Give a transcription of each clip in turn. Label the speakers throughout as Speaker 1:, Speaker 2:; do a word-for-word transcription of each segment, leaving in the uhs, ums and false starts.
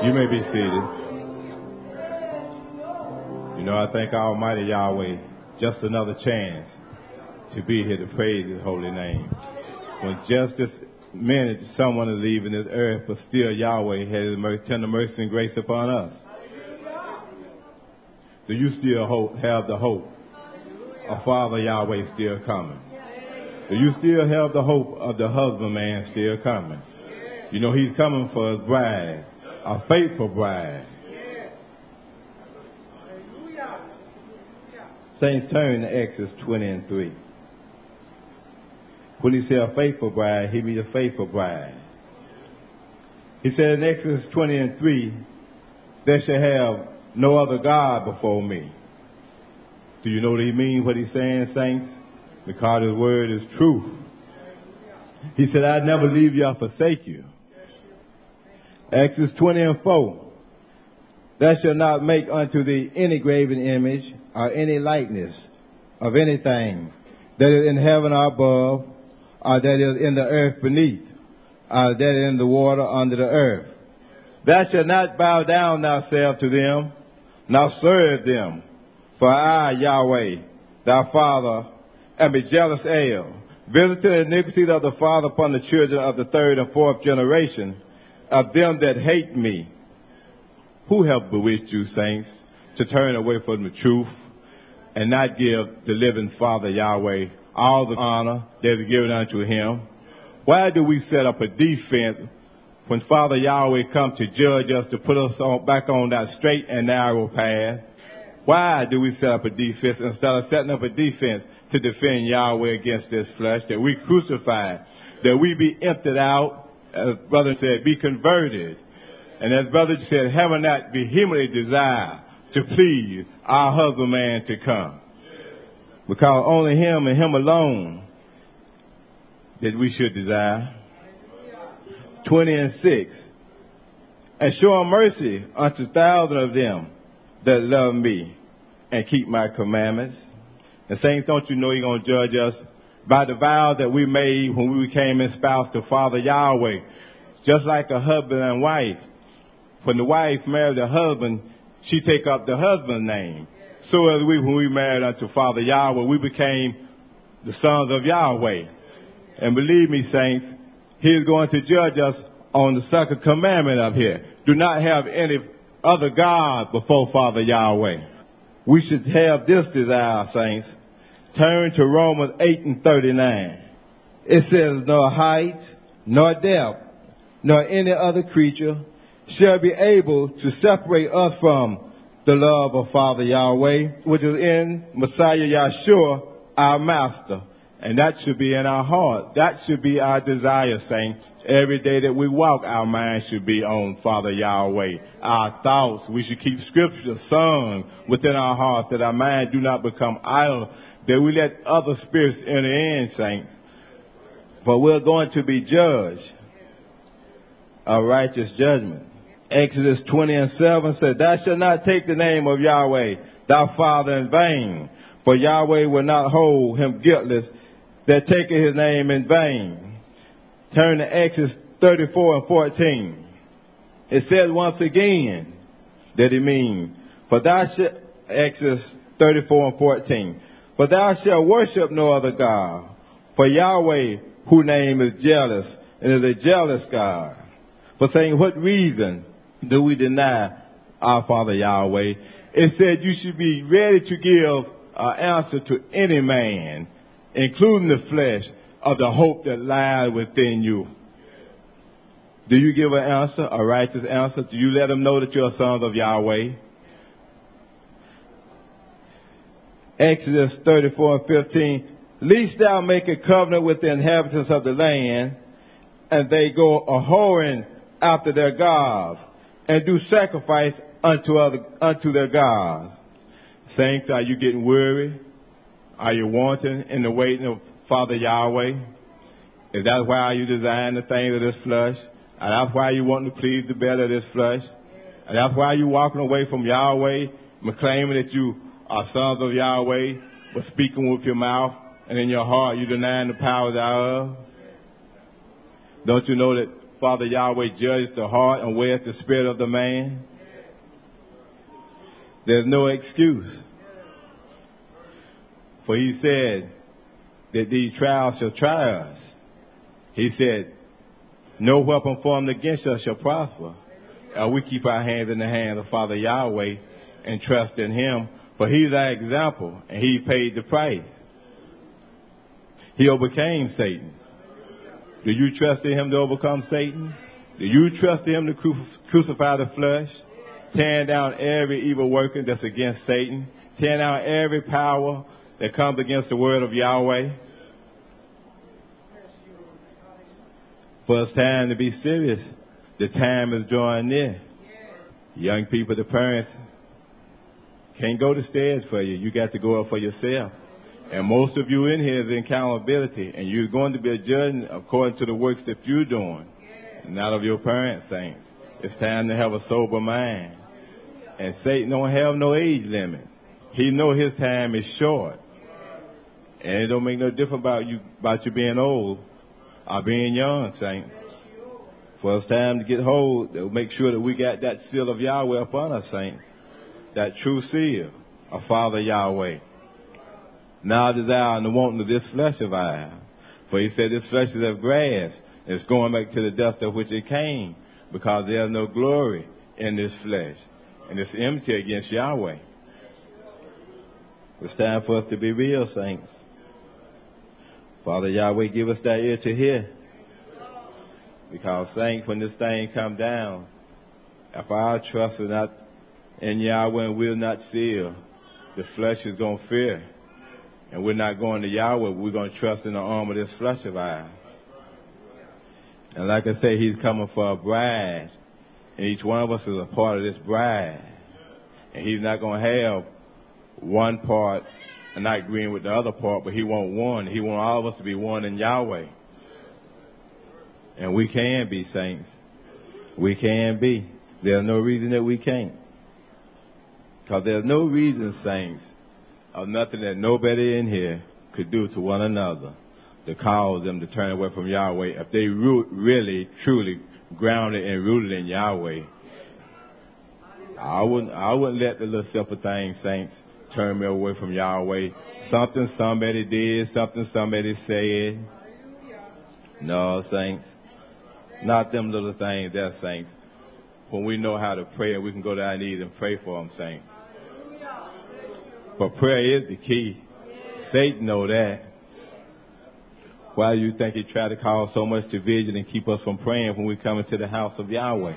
Speaker 1: You may be seated. You know, I thank Almighty Yahweh just another chance to be here to praise His holy name. When just this minute someone is leaving this earth, but still Yahweh has His tender mercy and grace upon us. Do you still hope, have the hope of Father Yahweh still coming? Do you still have the hope of the husbandman still coming? You know, He's coming for His bride, a faithful bride. Saints, turn to Exodus twenty and three. When He said a faithful bride, He means a faithful bride. He said in Exodus twenty and three, there shall have no other God before me. Do you know what He means, what He's saying, saints? Because His word is truth. He said, I'd never leave you or forsake you. Exodus twenty and four. Thou shalt not make unto thee any graven image or any likeness of anything that is in heaven or above, or that is in the earth beneath, or that is in the water under the earth. Thou shalt not bow down thyself to them, nor serve them. For I, Yahweh, thy Father, am a jealous El, visiting the iniquities of the father upon the children of the third and fourth generation of them that hate me. Who have bewitched you, saints, to turn away from the truth and not give the living Father Yahweh all the honor that is given unto Him? Why do we set up a defense when Father Yahweh comes to judge us, to put us on, back on that straight and narrow path? Why do we set up a defense instead of setting up a defense to defend Yahweh against this flesh, that we crucify, that we be emptied out, as brother said, be converted? And as brother said, have not vehemently desire to please our husbandman to come. Because only Him and Him alone that we should desire. twenty and six. And show mercy unto thousands of them that love me and keep my commandments. And saints, don't you know He's going to judge us by the vow that we made when we became espoused to Father Yahweh? Just like a husband and wife. When the wife married the husband, she take up the husband's name. So as we, when we married unto Father Yahweh, we became the sons of Yahweh. And believe me, saints, He is going to judge us on the second commandment up here. Do not have any other God before Father Yahweh. We should have this desire, saints. Turn to Romans eight and thirty-nine. It says, nor height, nor depth, nor any other creature shall be able to separate us from the love of Father Yahweh, which is in Messiah Yahshua, our Master. And that should be in our heart. That should be our desire, saints. Every day that we walk, our mind should be on Father Yahweh. Our thoughts, we should keep Scripture sung within our hearts, that our mind do not become idle, that we let other spirits enter in, saints. For we're going to be judged a righteous judgment. Exodus twenty and seven said, thou shalt not take the name of Yahweh, thy Father, in vain, for Yahweh will not hold him guiltless that taketh His name in vain. Turn to Exodus thirty-four and fourteen. It says once again that it means, for thou shalt, Exodus thirty-four and fourteen, for thou shalt worship no other God, for Yahweh, whose name is jealous, and is a jealous God. For saying, what reason do we deny our Father Yahweh? It said you should be ready to give an answer to any man, including the flesh, of the hope that lies within you. Do you give an answer, a righteous answer? Do you let them know that you're sons of Yahweh? Exodus thirty-four and fifteen. Least thou make a covenant with the inhabitants of the land, and they go a-whoring after their gods, and do sacrifice unto other unto their gods. Saints, are you getting weary? Are you wanting in the waiting of Father Yahweh? Is that why you design the things of this flesh? And that's why you want to please the belly of this flesh? And that's why you walking away from Yahweh, claiming that you are sons of Yahweh, but speaking with your mouth, and in your heart you denying the power thereof? Don't you know that Father Yahweh judges the heart and weighs the spirit of the man. There's no excuse. For he said that these trials shall try us. He said, no weapon formed against us shall prosper. Uh, we keep our hands in the hands of Father Yahweh and trust in him. For he's our example, and he paid the price. He overcame Satan. Do you trust in him to overcome Satan? Do you trust in him to cru- crucify the flesh? Tearing down every evil worker that's against Satan. Tearing down every power that comes against the word of Yahweh. For it's time to be serious. The time is drawing near. Young people, the parents can't go to stairs for you. You got to go up for yourself. And most of you in here is accountability. And you're going to be judged according to the works that you're doing. Not of your parents, saints. It's time to have a sober mind. And Satan don't have no age limit. He know his time is short. And it don't make no difference about you about you being old or being young, saints. For it's time to get hold, to make sure that we got that seal of Yahweh upon us, saints. That true seal of Father Yahweh. Now desire and the wanting of this flesh of ours. For he said this flesh is of grass. And it's going back to the dust of which it came. Because there is no glory in this flesh. And it's enmity against Yahweh. It's time for us to be real, saints. Father Yahweh, give us that ear to hear. Because, saints, when this thing come down, if our trust is not in Yahweh and we're not sealed, the flesh is going to fear. And we're not going to Yahweh. We're going to trust in the arm of this flesh of ours. And like I say, he's coming for a bride. And each one of us is a part of this bride. And he's not going to have one part and not agreeing with the other part, but he want one. He want all of us to be one in Yahweh. And we can be, saints. We can be. There's no reason that we can't. Because there's no reason, saints, of nothing that nobody in here could do to one another to cause them to turn away from Yahweh. If they root, really, truly grounded and rooted in Yahweh, I wouldn't, I wouldn't let the little simple things, saints, turn me away from Yahweh. Something somebody did, something somebody said. No, saints. Not them little things there, saints. When we know how to pray and we can go to our knees and pray for them, saints. But prayer is the key. Satan know that. Why do you think he tried to cause so much division and keep us from praying when we come into the house of Yahweh?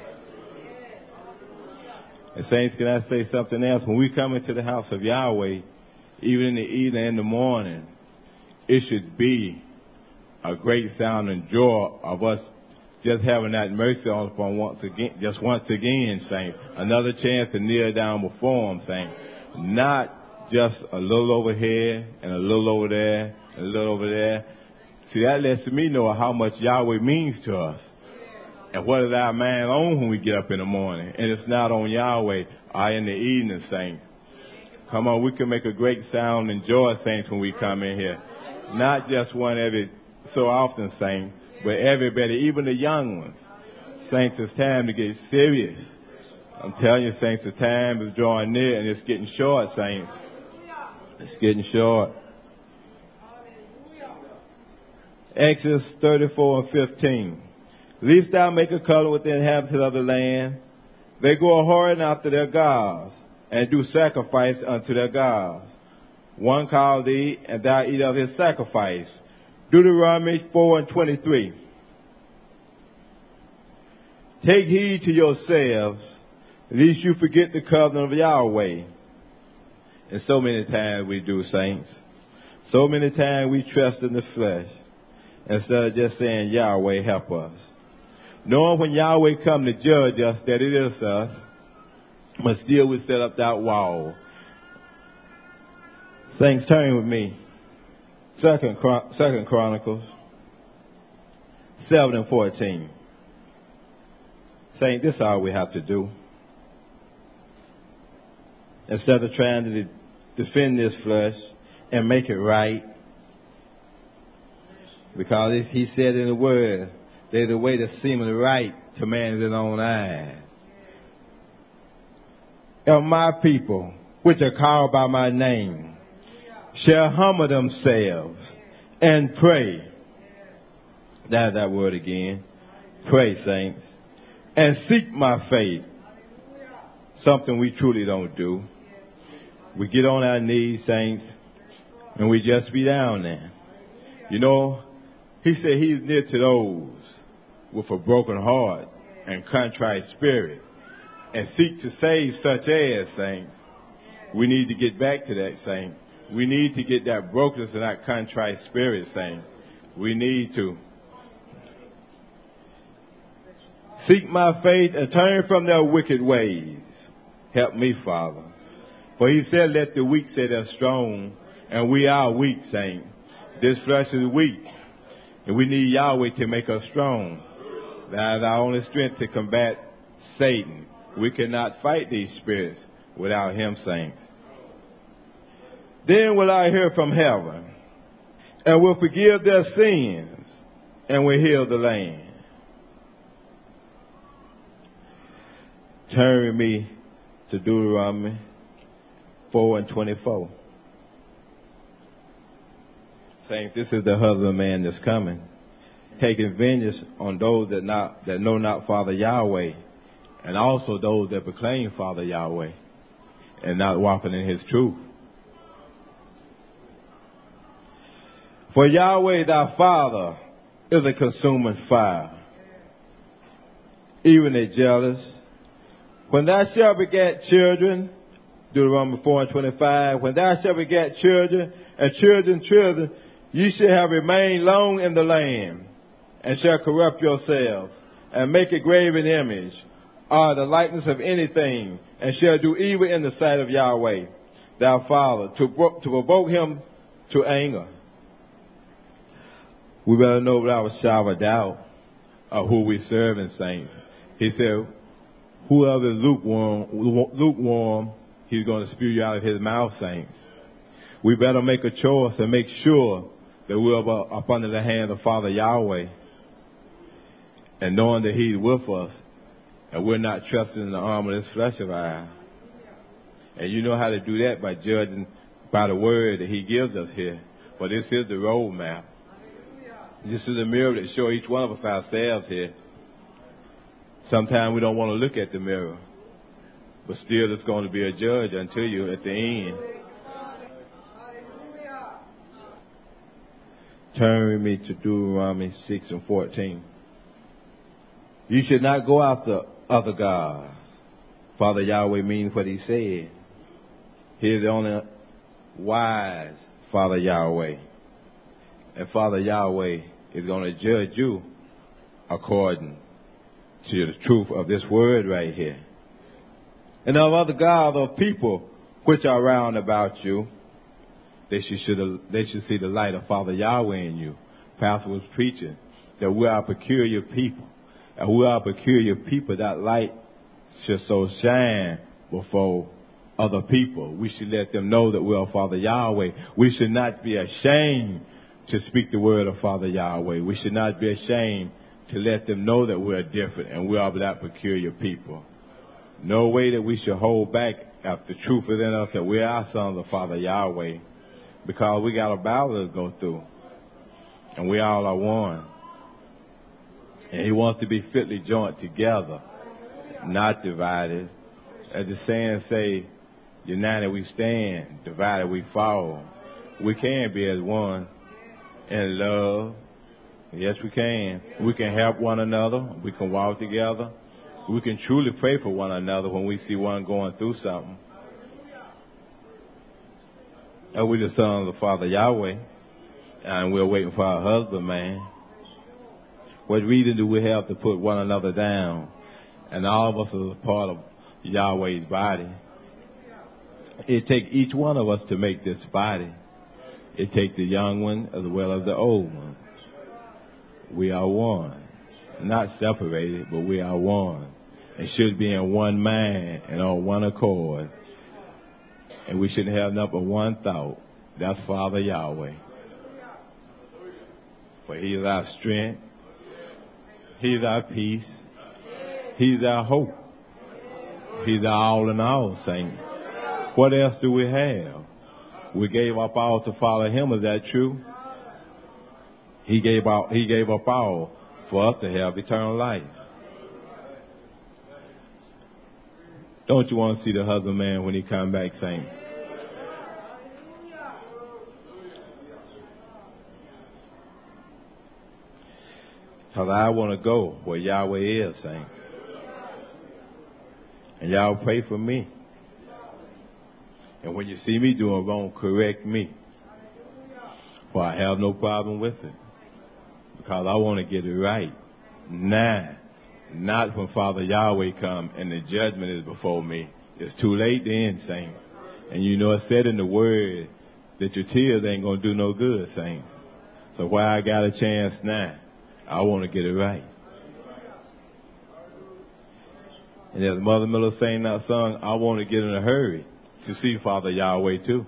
Speaker 1: And saints, can I say something else? When we come into the house of Yahweh, even in the evening and in the morning, it should be a great sound and joy of us just having that mercy on us once again, just once again, saints. Another chance to kneel down before him, saints. Not just a little over here and a little over there and a little over there. See, that lets me know how much Yahweh means to us. And what is our mind on when we get up in the morning? And it's not on Yahweh or in the evening, saints. Come on, we can make a great sound and joy, saints, when we come in here. Not just one every so often, saints, but everybody, even the young ones. Saints, it's time to get serious. I'm telling you, saints, the time is drawing near and it's getting short, saints. It's getting short. Exodus thirty-four and fifteen. Least thou make a covenant with the inhabitants of the land. They go a whoring after their gods, and do sacrifice unto their gods. One call thee, and thou eat of his sacrifice. Deuteronomy four and twenty-three. Take heed to yourselves, lest you forget the covenant of Yahweh. And so many times we do, saints. So many times we trust in the flesh, instead of just saying, Yahweh, help us. Knowing when Yahweh come to judge us that it is us, but still we set up that wall. Saints, turn with me. Second, Second Chronicles seven and fourteen. Saints, this is all we have to do. Instead of trying to defend this flesh and make it right. Because he said in the word There's a way that seemeth right to man in his own eyes. If my people, which are called by my name, shall humble themselves and pray. That's that word again. Pray, saints. And seek my face. Something we truly don't do. We get on our knees, saints, and we just be down there. You know, he said he's near to those with a broken heart and contrite spirit, and seek to save such as, saints. We need to get back to that, saints. We need to get that brokenness and that contrite spirit, saints. We need to seek my face and turn from their wicked ways. Help me, Father. For he said, let the weak say they're strong, and we are weak, saints. This flesh is weak, and we need Yahweh to make us strong. That is our only strength to combat Satan. We cannot fight these spirits without him, saints. Then will I hear from heaven, and will forgive their sins, and will heal the land. Turn with me to Deuteronomy four and twenty-four. Saints, this is the husbandman that's coming, taking vengeance on those that not that know not Father Yahweh, and also those that proclaim Father Yahweh and not walking in his truth. For Yahweh thy Father is a consuming fire, even a jealous. When thou shalt beget children, Deuteronomy four and twenty-five, when thou shalt beget children and children, children, ye shall have remained long in the land, and shall corrupt yourselves, and make a graven image, or the likeness of anything, and shall do evil in the sight of Yahweh, thy Father, to, to provoke him to anger. We better know without a shadow of doubt of who we serve in, saints. He said, whoever is lukewarm, lukewarm, he's going to spew you out of his mouth, saints. We better make a choice and make sure that we're up, up under the hand of Father Yahweh, and knowing that he's with us, and we're not trusting in the arm of this flesh of ours. And you know how to do that by judging by the word that he gives us here. But this is the roadmap. This is the mirror that shows each one of us ourselves here. Sometimes we don't want to look at the mirror, but still it's going to be a judge until you at the end. Turn with me to Deuteronomy six and fourteen. You should not go after other gods. Father Yahweh means what he said. He is the only wise Father Yahweh. And Father Yahweh is going to judge you according to the truth of this word right here. And of other gods of people which are round about you, they should, they should see the light of Father Yahweh in you. Pastor was preaching that we are a peculiar people. And we are a peculiar people. That light should so shine before other people. We should let them know that we are Father Yahweh. We should not be ashamed to speak the word of Father Yahweh. We should not be ashamed to let them know that we are different and we are that peculiar people. No way that we should hold back after the truth within us that we are sons of Father Yahweh, because we got a battle to go through, and we all are one. And he wants to be fitly joined together, not divided. As the saying say, united we stand, divided we fall. We can be as one in love. Yes, we can. We can help one another. We can walk together. We can truly pray for one another when we see one going through something. And we're the sons of Father Yahweh, and we're waiting for our husband, man. What reason do we have to put one another down? And all of us are a part of Yahweh's body. It takes each one of us to make this body. It takes the young one as well as the old one. We are one. Not separated, but we are one. And should be in one mind and on one accord. And we should have nothing but one thought. That's Father Yahweh. For he is our strength. He's our peace. He's our hope. He's our all in all, saints. What else do we have? We gave up all to follow him. Is that true? He gave up, he gave up all for us to have eternal life. Don't you want to see the husbandman when he come back, saints? Because I want to go where Yahweh is, saints. And y'all pray for me. And when you see me doing wrong, correct me. For I have no problem with it. Because I want to get it right. Now. Not when Father Yahweh come and the judgment is before me. It's too late then, saints. And you know it said in the word that your tears ain't going to do no good, saints. So while I got a chance now, I want to get it right. And as Mother Miller sang that song, I want to get in a hurry to see Father Yahweh too.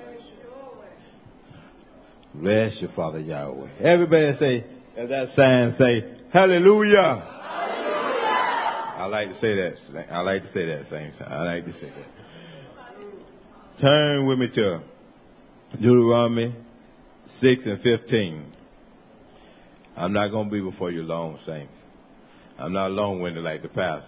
Speaker 1: Bless you, Father Yahweh. Everybody say, as that sign say, hallelujah. I like to say that. I like to say that, saints. I like to say that. Turn with me to Deuteronomy six and fifteen. I'm not going to be before you long, saints. I'm not long-winded like the pastor.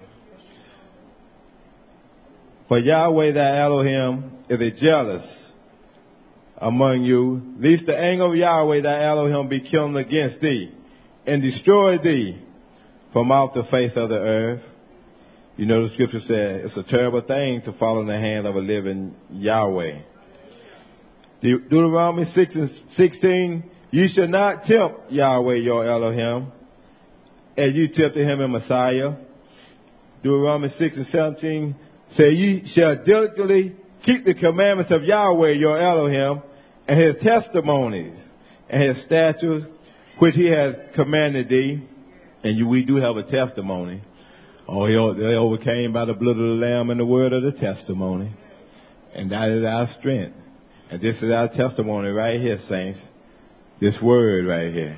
Speaker 1: For Yahweh thy Elohim is a jealous among you, lest the anger of Yahweh thy Elohim be kindled against thee, and destroy thee from off the face of the earth. You know the scripture says it's a terrible thing to fall in the hand of a living Yahweh. De- Deuteronomy six and sixteen, you shall not tempt Yahweh your Elohim, as you tempted him in Messiah. Deuteronomy six and seventeen, say ye shall diligently keep the commandments of Yahweh your Elohim, and his testimonies, and his statutes, which he has commanded thee. And you, we do have a testimony. Oh, they overcame by the blood of the Lamb and the word of the testimony. And that is our strength. And this is our testimony right here, saints. This word right here.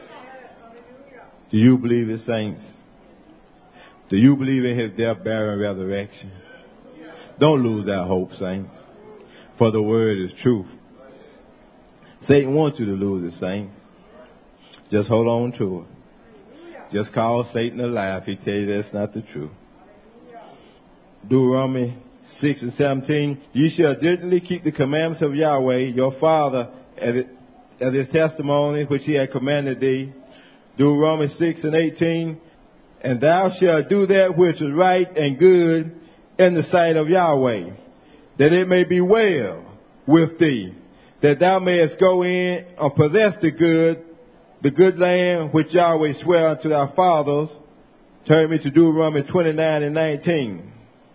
Speaker 1: Do you believe it, saints? Do you believe in his death, burial, and resurrection? Don't lose that hope, saints. For the word is truth. Satan wants you to lose it, saints. Just hold on to it. Just call Satan a lie if he tell you that's not the truth. Deuteronomy six and seventeen, ye shall diligently keep the commandments of Yahweh, your Father, as, it, as his testimony, which he had commanded thee. Deuteronomy six and eighteen, and thou shalt do that which is right and good in the sight of Yahweh, that it may be well with thee, that thou mayest go in and possess the good, the good land which Yahweh sware unto our fathers. Turn me to Deuteronomy twenty-nine and nineteen.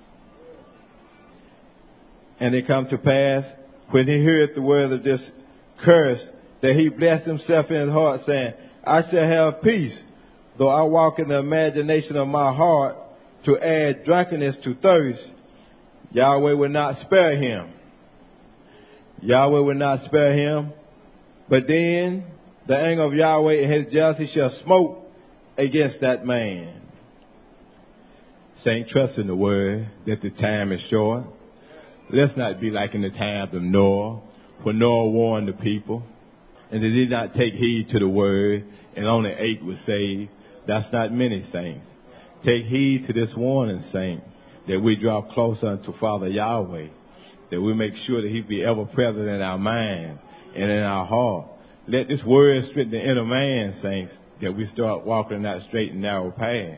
Speaker 1: And it come to pass, when he heard the word of this curse, that he blessed himself in his heart, saying, I shall have peace, though I walk in the imagination of my heart, to add drunkenness to thirst. Yahweh will not spare him. Yahweh will not spare him. But then the anger of Yahweh and his jealousy shall smoke against that man. Saint, trust in the word that the time is short. Let's not be like in the times of Noah, when Noah warned the people, and they did not take heed to the word, and only eight were saved. That's not many, saints. Take heed to this warning, saint, that we draw closer unto Father Yahweh, that we make sure that he be ever present in our mind and in our heart. Let this word straighten the inner man, saints, that we start walking that straight and narrow path.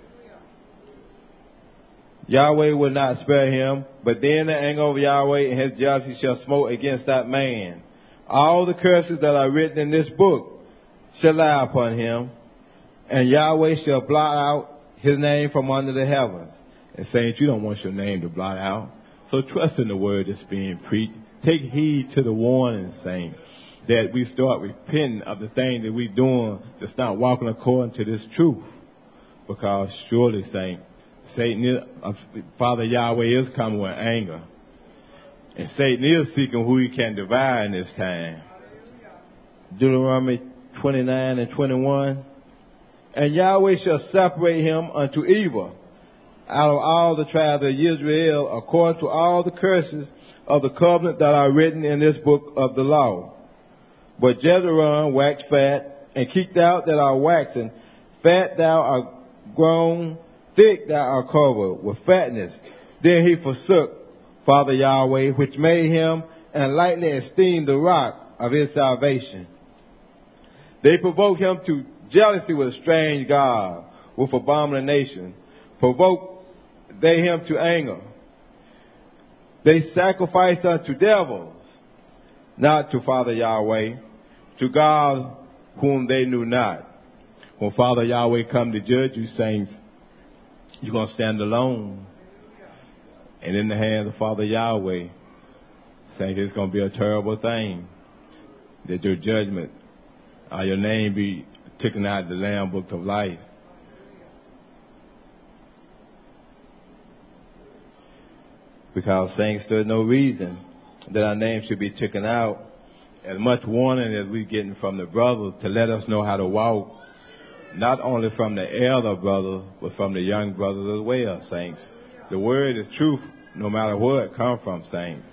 Speaker 1: Yahweh will not spare him, but then the anger of Yahweh and his jealousy shall smoke against that man. All the curses that are written in this book shall lie upon him, and Yahweh shall blot out his name from under the heavens. And saints, you don't want your name to blot out. So trust in the word that's being preached. Take heed to the warning, saints, that we start repenting of the thing that we're doing to start walking according to this truth. Because surely, saints, Satan is, uh, Father Yahweh is coming with anger. And Satan is seeking who he can devour in this time. Deuteronomy twenty-nine and twenty-one. And Yahweh shall separate him unto evil out of all the tribes of Israel, according to all the curses of the covenant that are written in this book of the law. But Jezreel waxed fat, and kicked out that are waxen fat, thou art grown thick, thou art covered with fatness. Then he forsook Father Yahweh, which made him, and lightly esteemed the rock of his salvation. They provoked him to jealousy with strange God, with abomination. Provoked they him to anger. They sacrificed unto devils, not to Father Yahweh, to God whom they knew not. When Father Yahweh come to judge you, saints, you're going to stand alone. And in the hands of Father Yahweh, saints, it's going to be a terrible thing that your judgment, or your name be taken out of the Lamb Book of Life. Because, saints, there's no reason that our name should be taken out. As much warning as we're getting from the brothers to let us know how to walk, not only from the elder brother, but from the young brothers as well, saints. The word is truth, no matter where it comes from, saints.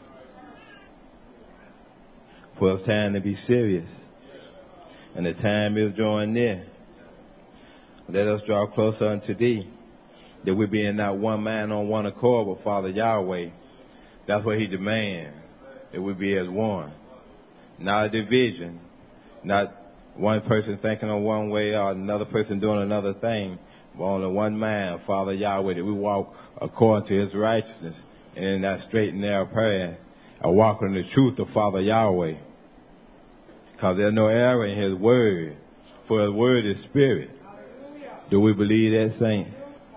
Speaker 1: For it's time to be serious. And the time is drawing near. Let us draw closer unto thee, that we be in not one man on one accord with Father Yahweh. That's what he demands, that we be as one. Not a division, not one person thinking of one way or another person doing another thing, but only one man, Father Yahweh, that we walk according to his righteousness and in that straight and narrow path, and walk in the truth of Father Yahweh. Because there's no error in his word, for his word is spirit. Do we believe that, saints?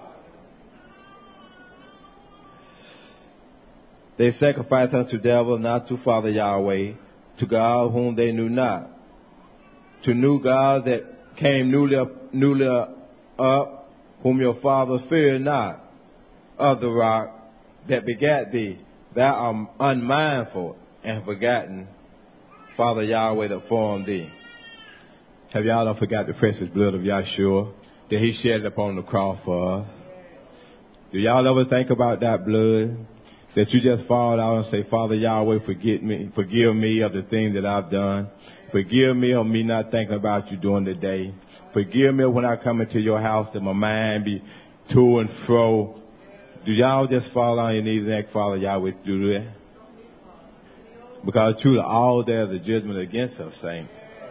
Speaker 1: They sacrificed unto devil, not to Father Yahweh, to God whom they knew not, to new gods that came newly up, newly up, whom your fathers feared not, of the rock that begat thee. Thou art unmindful and forgotten, Father Yahweh that formed thee. Have y'all not forgot the precious blood of Yahshua that he shed upon the cross for us? Do y'all ever think about that blood? That you just fall out and say, Father Yahweh, forgive me, forgive me of the things that I've done. Forgive me of me not thinking about you during the day. Forgive me when I come into your house that my mind be to and fro. Do y'all just fall on your knees and ask Father Yahweh to do that? Because truly all there is a judgment against us, saints.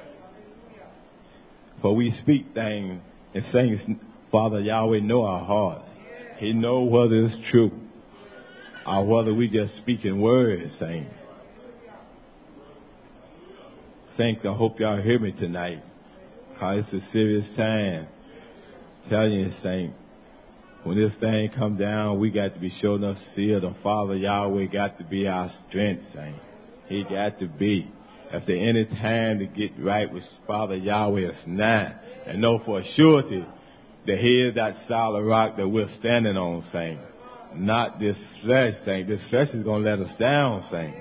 Speaker 1: For we speak things and things, Father Yahweh know our hearts. He knows whether it's true or whether we just speaking words, saints. Saints, I hope y'all hear me tonight, because it's a serious time. Telling you, saints, when this thing come down, we got to be showing us sealed. The Father Yahweh got to be our strength, saints. He got to be. If there any time to get right with Father Yahweh, it's now. And know for a surety that he is that solid rock that we're standing on, saints. Not this flesh, saints. This flesh is going to let us down, saints.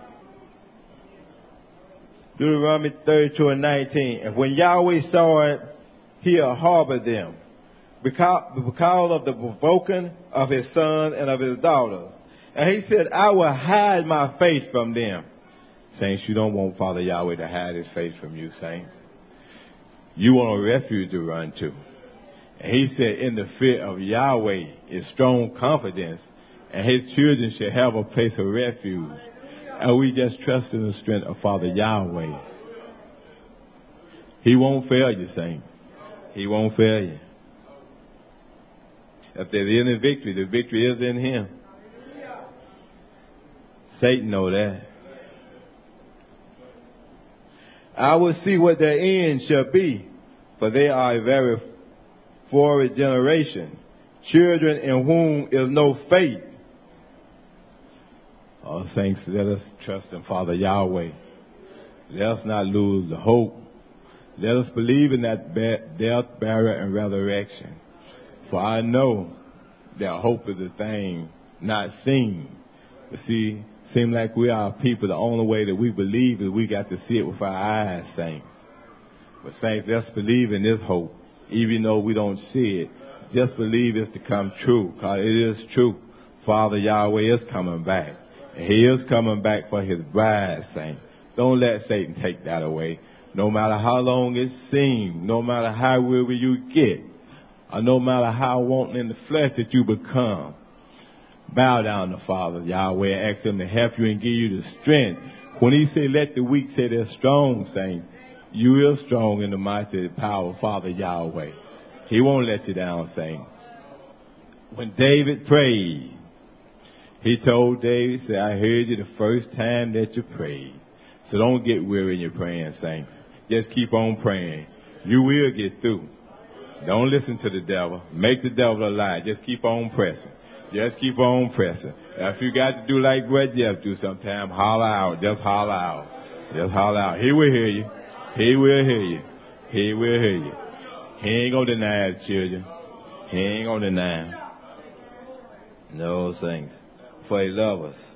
Speaker 1: Deuteronomy thirty-two and nineteen. And when Yahweh saw it, he'll harbor them, because, because of the provoking of his sons and of his daughters. And he said, I will hide my face from them. Saints, you don't want Father Yahweh to hide his face from you, saints. You want a refuge to run to. And he said, in the fear of Yahweh is strong confidence, and his children shall have a place of refuge. And we just trust in the strength of Father Yahweh. He won't fail you, saints. He won't fail you. If there's any victory, the victory is in him. Satan know that. I will see what their end shall be, for they are a very forward generation, children in whom is no faith. Oh, saints, let us trust in Father Yahweh. Let us not lose the hope. Let us believe in that death, burial, and resurrection. For I know that hope is a thing not seen. But see, seem like we are people, the only way that we believe is we got to see it with our eyes, saints. But saints, let's believe in this hope. even though we don't see it. Just believe it's to come true, because it is true. Father Yahweh is coming back. He is coming back for his bride, saints. Don't let Satan take that away. No matter how long it seems, no matter how weary you get, or no matter how wanting in the flesh that you become, bow down to Father Yahweh and ask him to help you and give you the strength. When he say, let the weak say they're strong, saints, you are strong in the mighty power of Father Yahweh. He won't let you down, saints. When David prayed, he told David, say, I heard you the first time that you prayed. So don't get weary in your praying, saints. Just keep on praying. You will get through. Don't listen to the devil. Make the devil a lie. Just keep on pressing. Just keep on pressing. Now, if you got to do like Brother Jeff do sometime, holler out. Just holler out. Just holler out. He will hear you. He will hear you. He will hear you. He ain't going to deny his children. He ain't going to deny them. No, saints. For he loves us.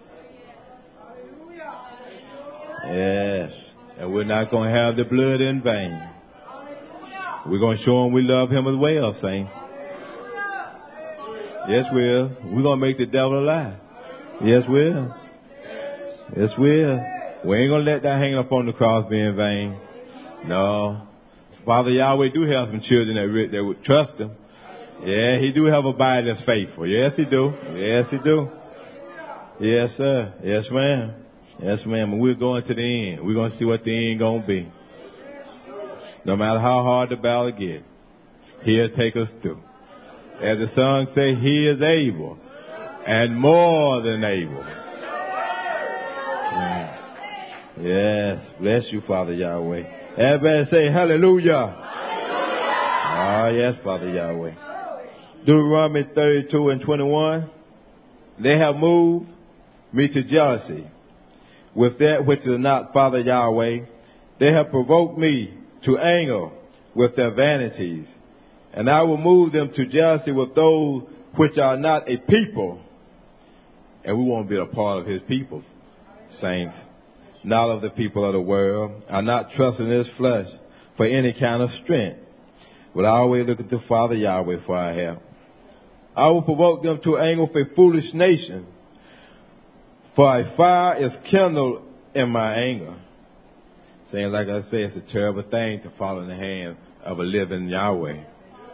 Speaker 1: Yes. And we're not going to have the blood in vain. We're going to show him we love him as well, saints. Yes, we will. We're going to make the devil a lie. Yes, we will. Yes, we will. We ain't going to let that hanging up on the cross be in vain. No. Father Yahweh do have some children that, re- that would trust him. Yeah, he do have a body that's faithful. Yes, he do. Yes, he do. Yes, sir. Yes, ma'am. Yes, ma'am. And we're going to the end. We're going to see what the end going to be. No matter how hard the battle gets, he'll take us through. As the song say, he is able and more than able. Yeah. Yes. Bless you, Father Yahweh. Everybody say hallelujah. Ah, yes, Father Yahweh. Deuteronomy thirty-two and twenty-one. They have moved me to jealousy with that which is not Father Yahweh. They have provoked me to anger with their vanities. And I will move them to jealousy with those which are not a people. And we won't be a part of his people, saints. Not of the people of the world. Are not trusting his flesh for any kind of strength. But always looking to Father Yahweh for our help. I will provoke them to anger with a foolish nation. For a fire is kindled in my anger. Saying, like I say, it's a terrible thing to fall in the hand of a living Yahweh.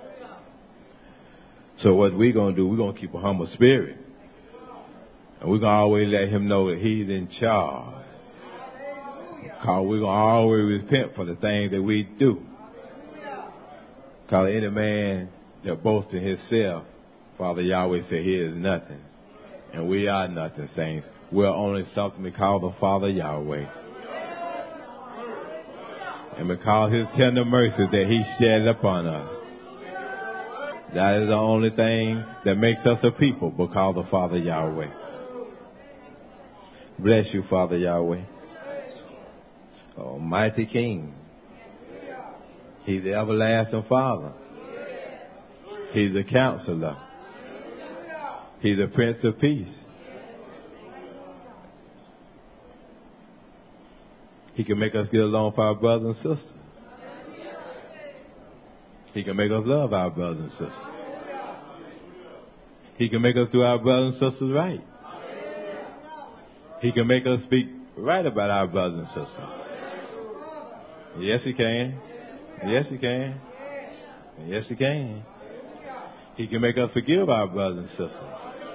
Speaker 1: So what we're going to do, we're going to keep a humble spirit. And we're going to always let him know that he's in charge. Because we're going to always repent for the things that we do. Because any man that boasts in himself, Father Yahweh said he is nothing. And we are nothing, saints. We're only something because of Father Yahweh. And because his tender mercies that he shed upon us. That is the only thing that makes us a people, because of Father Yahweh. Bless you, Father Yahweh. Almighty King. He's the everlasting Father. He's the Counselor. He's the Prince of Peace. He can make us get along for our brothers and sisters. He can make us love our brothers and sisters. He can make us do our brothers and sisters right. He can make us speak right about our brothers and sisters. Yes, he can. Yes, he can. Yes, he can. He can make us forgive our brothers and sisters.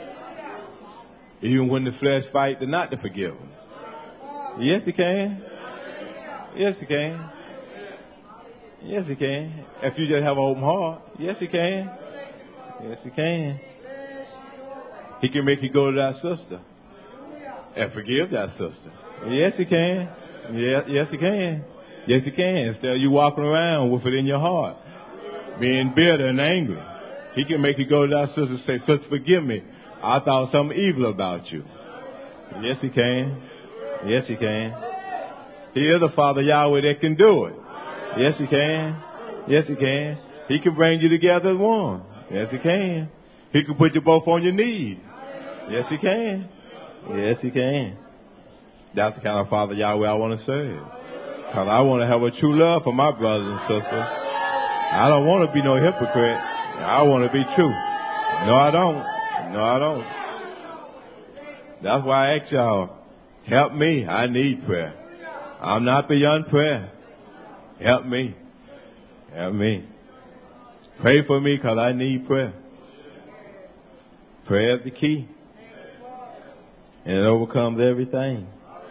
Speaker 1: Even when the flesh fight to not to forgive them. Yes, he can. Yes, he can. Yes, he can. If you just have an open heart. Yes, he can. Yes, he can. He can make you go to that sister and forgive that sister. Yes, he can. Yes, yes, he can. Yes, he can. Instead of you walking around with it in your heart, being bitter and angry, he can make you go to that sister and say, "Sister, forgive me. I thought something evil about you." Yes, he can. Yes, he can. He is the Father Yahweh that can do it. Yes, he can. Yes, he can. He can bring you together as one. Yes, he can. He can put you both on your knees. Yes, he can. Yes, he can. That's the kind of Father Yahweh I want to serve. Because I want to have a true love for my brothers and sisters. I don't want to be no hypocrite. I want to be true. No, I don't. No, I don't. That's why I ask y'all, help me. I need prayer. I'm not beyond prayer. Help me. Help me. Pray for me because I need prayer. Prayer is the key. And it overcomes everything.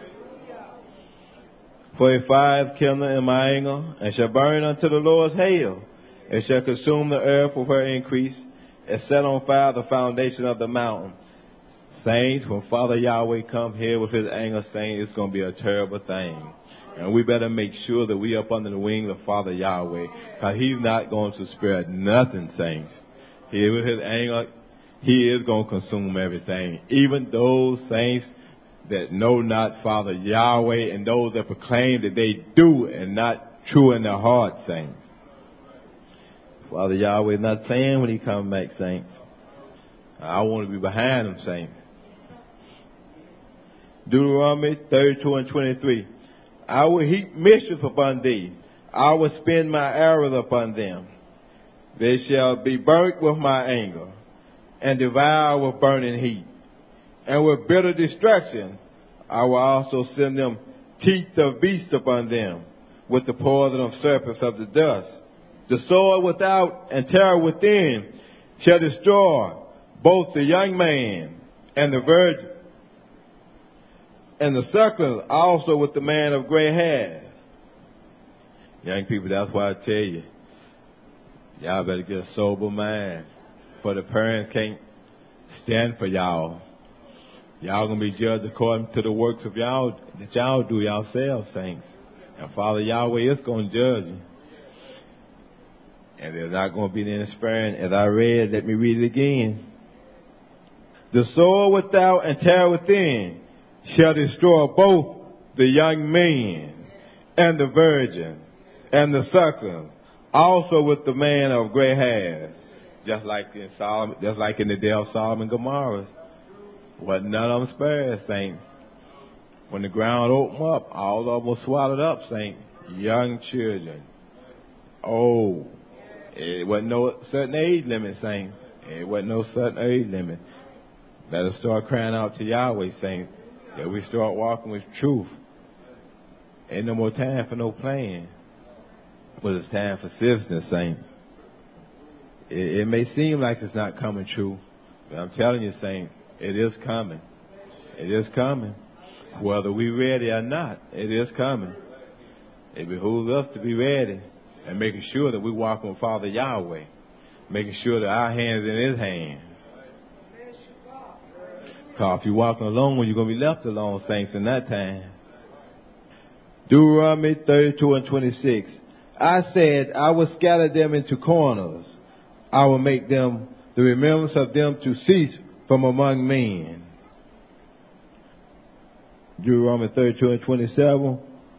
Speaker 1: For a fire is kindled in my anger, and shall burn unto the Lord's hail. It shall consume the earth with her increase, and set on fire the foundation of the mountain. Saints, when Father Yahweh come here with his anger, saints, it's going to be a terrible thing. And we better make sure that we up under the wing of Father Yahweh, because he's not going to spare nothing, saints. He, with his anger, he is going to consume everything. Even those saints that know not Father Yahweh, and those that proclaim that they do and not true in their heart, saints. Father Yahweh is not playing when he comes back, saints. I want to be behind him, saints. Deuteronomy thirty-two and twenty-three. I will heap mischief upon thee. I will spend my arrows upon them. They shall be burnt with my anger, and devoured with burning heat. And with bitter destruction, I will also send them teeth of beasts upon them, with the poison of serpents of the dust. The sword without and terror within shall destroy both the young man and the virgin, and the suckling also with the man of gray hairs. Young people, that's why I tell you, y'all better get a sober mind, for the parents can't stand for y'all. Y'all gonna be judged according to the works of y'all that y'all do yourselves, saints. And Father Yahweh is gonna judge you. And there's not gonna be any sparing. As I read, let me read it again. The sword without and terror within shall destroy both the young man and the virgin and the suckling, also with the man of gray hairs, just like in Solomon, just like in the day of Sodom and Gomorrah. Wasn't none of them spared, saints. When the ground opened up, all of them were swallowed up, saints. Young children, old. It wasn't no certain age limit, saints. It wasn't no certain age limit. Let us start crying out to Yahweh, saints, that we start walking with truth. Ain't no more time for no playing, but it's time for seriousness, saints. It, it may seem like it's not coming true, but I'm telling you, saints, it is coming. It is coming. Whether we're ready or not, it is coming. It behooves us to be ready and making sure that we walk with Father Yahweh, making sure that our hands in his hand. Because if you're walking alone, when you're going to be left alone, saints, in that time. Deuteronomy thirty-two and twenty-six. I said, I will scatter them into corners. I will make them, the remembrance of them to cease from among men. Deuteronomy thirty-two and twenty-seven.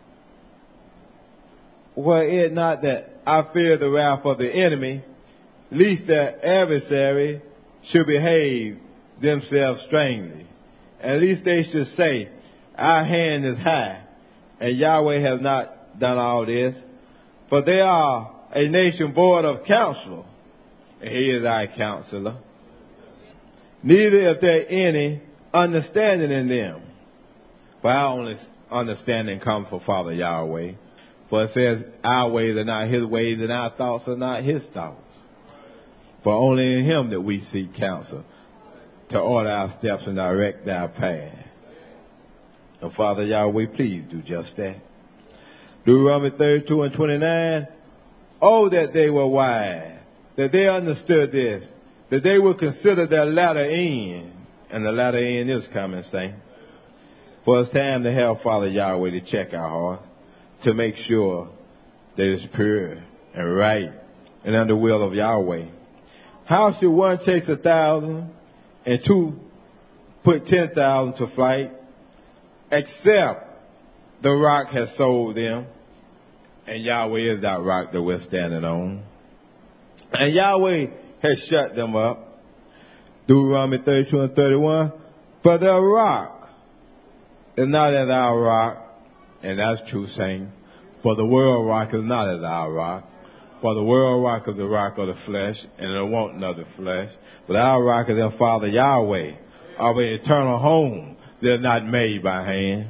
Speaker 1: Were it not that I fear the wrath of the enemy, lest their adversary should behave themselves strangely. At least they should say, our hand is high, and Yahweh has not done all this. For they are a nation void of counsel, and he is our counselor. Neither is there any understanding in them. For our only understanding comes from Father Yahweh. For it says, our ways are not his ways, and our thoughts are not his thoughts. For only in him that we seek counsel, to order our steps and direct our path. And Father Yahweh, please do just that. Deuteronomy thirty-two and twenty-nine. Oh, that they were wise, that they understood this, that they would consider their latter end. And the latter end is coming, saint. For it's time to have Father Yahweh to check our hearts, to make sure that it's pure and right and under the will of Yahweh. How should one chase a thousand and two put ten thousand to flight, except the rock has sold them, and Yahweh is that rock that we're standing on. And Yahweh has shut them up. Deuteronomy thirty-two and thirty-one. For their rock is not as our rock, and that's true, saint. For the world rock is not as our rock. For the world rock is the rock of the flesh, and it want none of the flesh. But our rock is our Father Yahweh, our eternal home. They're not made by hand.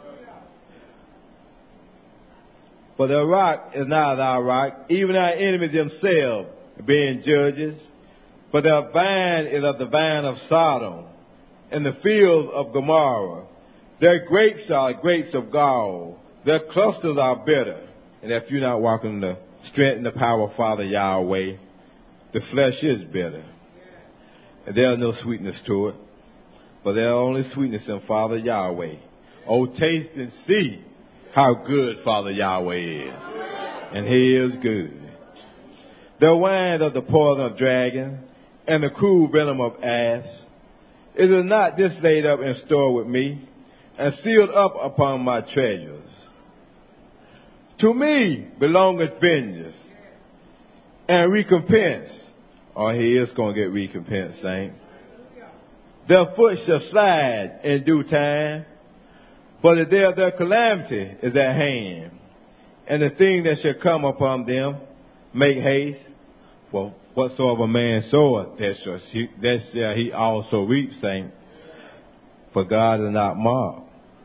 Speaker 1: For the rock is not our rock, even our enemies themselves being judges. For their vine is of the vine of Sodom, and the fields of Gomorrah. Their grapes are grapes of gall. Their clusters are bitter. And if you're not walking in the strength and the power of Father Yahweh, the flesh is bitter. And there's no sweetness to it. But there's only sweetness in Father Yahweh. Oh, taste and see how good Father Yahweh is. And he is good. The wine of the poison of dragon and the cruel venom of asp. It is not this laid up in store with me and sealed up upon my treasures. To me belongeth vengeance and recompense. Oh, he is going to get recompense, saint. Their foot shall slide in due time, for the day of their calamity is at hand. And the thing that shall come upon them, make haste. For whatsoever man soweth, that shall he, that shall he also reap, saint. For God is not mocked.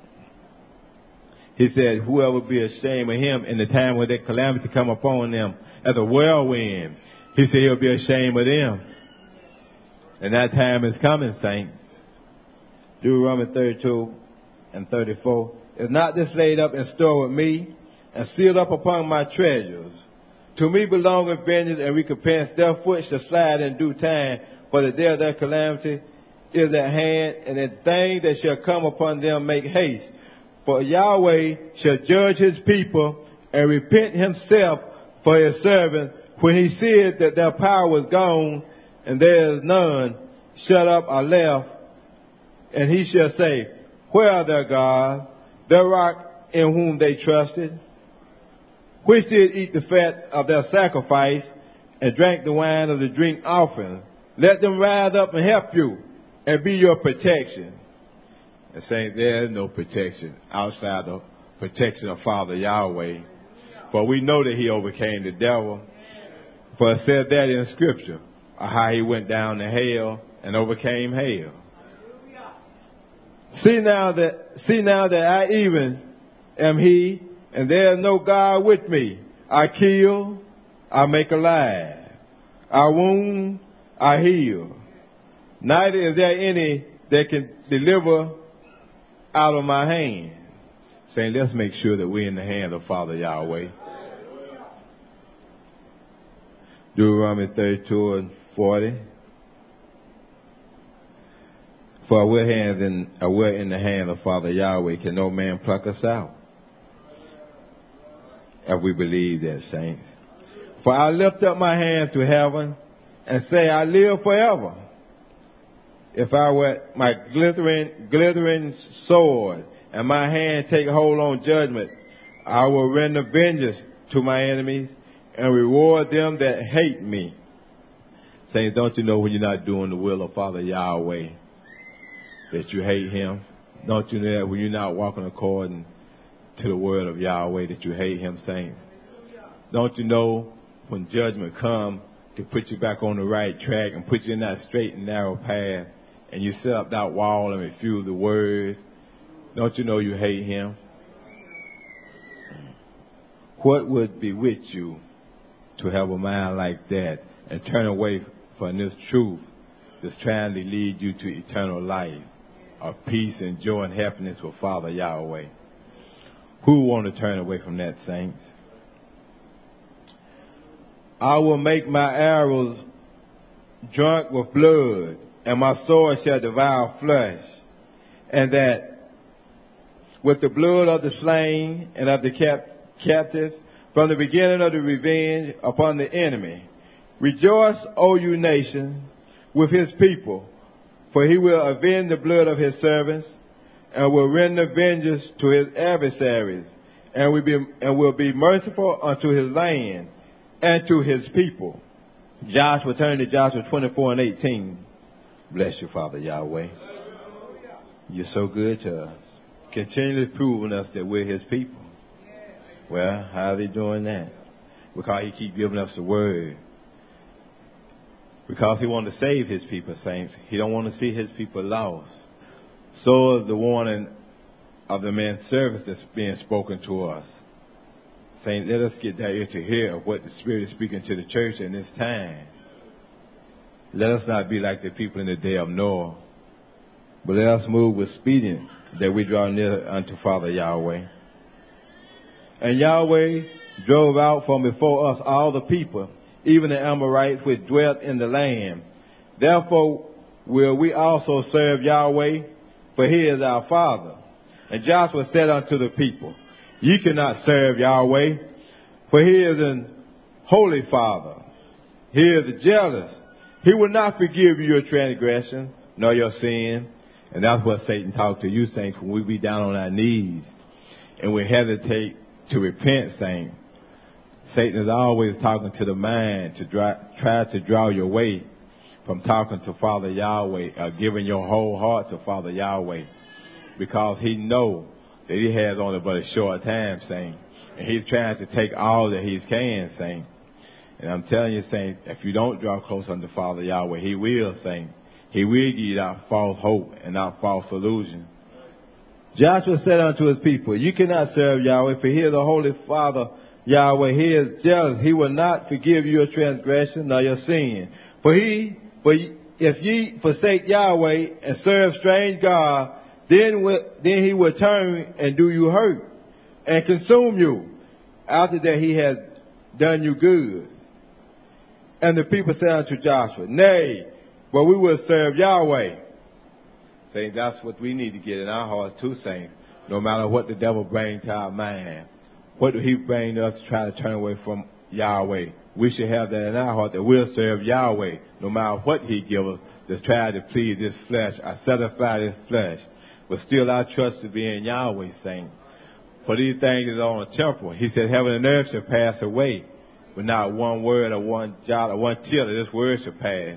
Speaker 1: He said, whoever be ashamed of him in the time when that calamity come upon them as a whirlwind, he said he'll be ashamed of them. And that time is coming, saints. Deuteronomy thirty-two and thirty-four. Is not this laid up in store with me and sealed up upon my treasures? To me belongeth vengeance and recompense. Their foot shall slide in due time, for the day of their calamity is at hand, and the thing that shall come upon them make haste. For Yahweh shall judge his people and repent himself for his servant when he seeth that their power was gone and there is none shut up or left. And he shall say, where are their gods, their rock in whom they trusted, which did eat the fat of their sacrifice and drank the wine of the drink offering? Let them rise up and help you and be your protection. And saying there is no protection outside the protection of Father Yahweh. For we know that he overcame the devil. For it said that in Scripture, how he went down to hell and overcame hell. See now that see now that I even am he, and there is no God with me. I kill, I make alive. I wound, I heal. Neither is there any that can deliver out of my hand. Saying, let's make sure that we're in the hand of Father Yahweh. Deuteronomy thirty-two and forty. For we're, hands in, uh, we're in the hand of Father Yahweh. Can no man pluck us out? If we believe that, saints. For I lift up my hands to heaven and say, I live forever. If I were my glittering, glittering sword and my hand take hold on judgment, I will render vengeance to my enemies and reward them that hate me. Saints, don't you know when you're not doing the will of Father Yahweh that you hate him? Don't you know that when you're not walking according to the word of Yahweh that you hate him, saints? Don't you know when judgment comes to put you back on the right track and put you in that straight and narrow path, and you set up that wall and refuse the word, don't you know you hate him? What would bewitch you to have a mind like that and turn away from this truth that's trying to lead you to eternal life of peace and joy and happiness with Father Yahweh? Who want to turn away from that, saints? I will make my arrows drunk with blood, and my sword shall devour flesh, and that with the blood of the slain and of the cap- captives, from the beginning of the revenge upon the enemy. Rejoice, O you nations, with his people, for he will avenge the blood of his servants, and will render vengeance to his adversaries, and will be, and will be merciful unto his land and to his people. Joshua, turn to Joshua twenty-four and eighteen. Bless you, Father Yahweh. You're so good to us. Continually proving us that we're his people. Well, how are they doing that? because he keeps giving us the word. Because he wants to save his people, saints. He don't want to see his people lost. So is the warning of the man's service that's being spoken to us. Saints, let us get that ear to hear what the Spirit is speaking to the church in this time. Let us not be like the people in the day of Noah, but let us move with speediness that we draw near unto Father Yahweh. And Yahweh drove out from before us all the people, even the Amorites which dwelt in the land. Therefore will we also serve Yahweh, for he is our Father. And Joshua said unto the people, Ye cannot serve Yahweh, for he is an holy Father. He is jealous. He will not forgive you your transgression, nor your sin. And that's what Satan talked to you, saints, when we be down on our knees and we hesitate to repent, saints. Satan is always talking to the mind to dry, try to draw you away from talking to Father Yahweh, or giving your whole heart to Father Yahweh, because he knows that he has only but a short time, saints. And he's trying to take all that he can, saints. And I'm telling you, saints, if you don't draw close unto Father Yahweh, he will, saints. He will give you that false hope and that false illusion. Joshua said unto his people, You cannot serve Yahweh, for he is the Holy Father Yahweh. He is jealous. He will not forgive your transgression nor your sin. For he, for if ye forsake Yahweh and serve strange gods, then will, then he will turn and do you hurt and consume you after that he has done you good. And the people said unto Joshua, Nay, but we will serve Yahweh. Saying that's what we need to get in our hearts too, saints. No matter what the devil brings to our mind, what do he bring to us to try to turn away from Yahweh? We should have that in our heart, that we'll serve Yahweh no matter what he gives us, that's trying to please this flesh, or satisfy this flesh. But still our trust to be in Yahweh, saints. For these things is on a temporal. He said heaven and earth shall pass away, but not one word or one jot or one tittle of this word shall pass.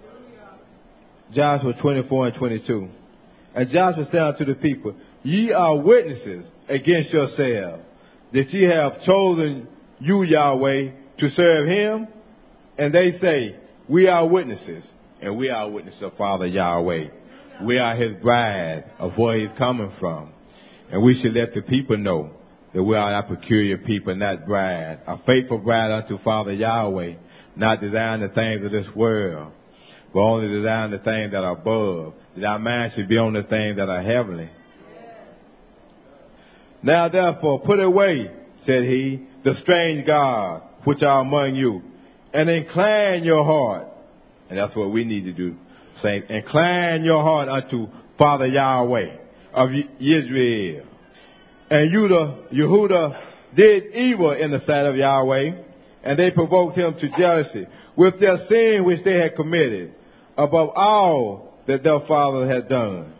Speaker 1: Joshua twenty-four and twenty-two. And Joshua said unto the people, Ye are witnesses against yourselves, that ye have chosen you, Yahweh, to serve him. And they say, We are witnesses, and we are witnesses of Father Yahweh. We are his bride of where he's coming from. And we should let the people know that we are that peculiar people, not bride, a faithful bride unto Father Yahweh, not desiring the things of this world, but only desiring the things that are above, that our mind should be on the things that are heavenly. Now therefore put away, said he, the strange gods which are among you, and incline your heart. And that's what we need to do. Say, incline your heart unto Father Yahweh of Israel. And Judah, Yehudah did evil in the sight of Yahweh, and they provoked him to jealousy with their sin which they had committed, above all that their father had done.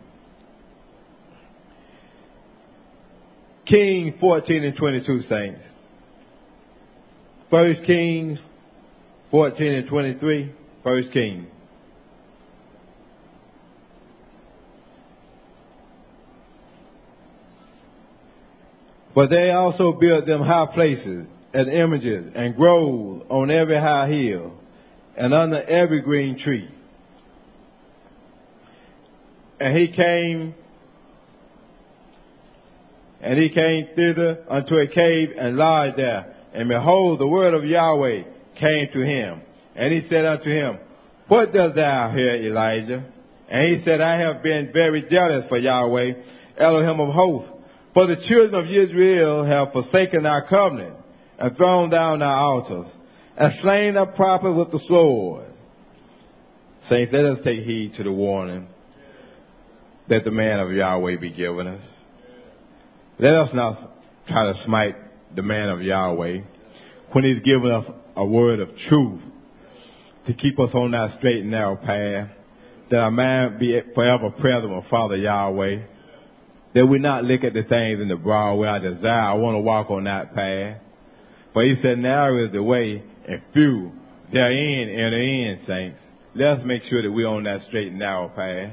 Speaker 1: Kings fourteen and twenty-two, saints. First Kings fourteen and twenty-three. First Kings. For they also built them high places and images and groves on every high hill and under every green tree. And he came, and he came thither unto a cave and lodged there. And behold, the word of Yahweh came to him. And he said unto him, What dost thou here, Elijah? And he said, I have been very jealous for Yahweh, Elohim of hosts. For the children of Israel have forsaken our covenant, and thrown down our altars, and slain our prophets with the sword. Saints, let us take heed to the warning that the man of Yahweh be given us. Let us not try to smite the man of Yahweh when he's given us a word of truth to keep us on that straight and narrow path, that our mind be forever present with Father Yahweh, that we not look at the things in the broad way I desire. I want to walk on that path. But he said, narrow is the way, and few therein enter in, saints. Let us make sure that we're on that straight and narrow path.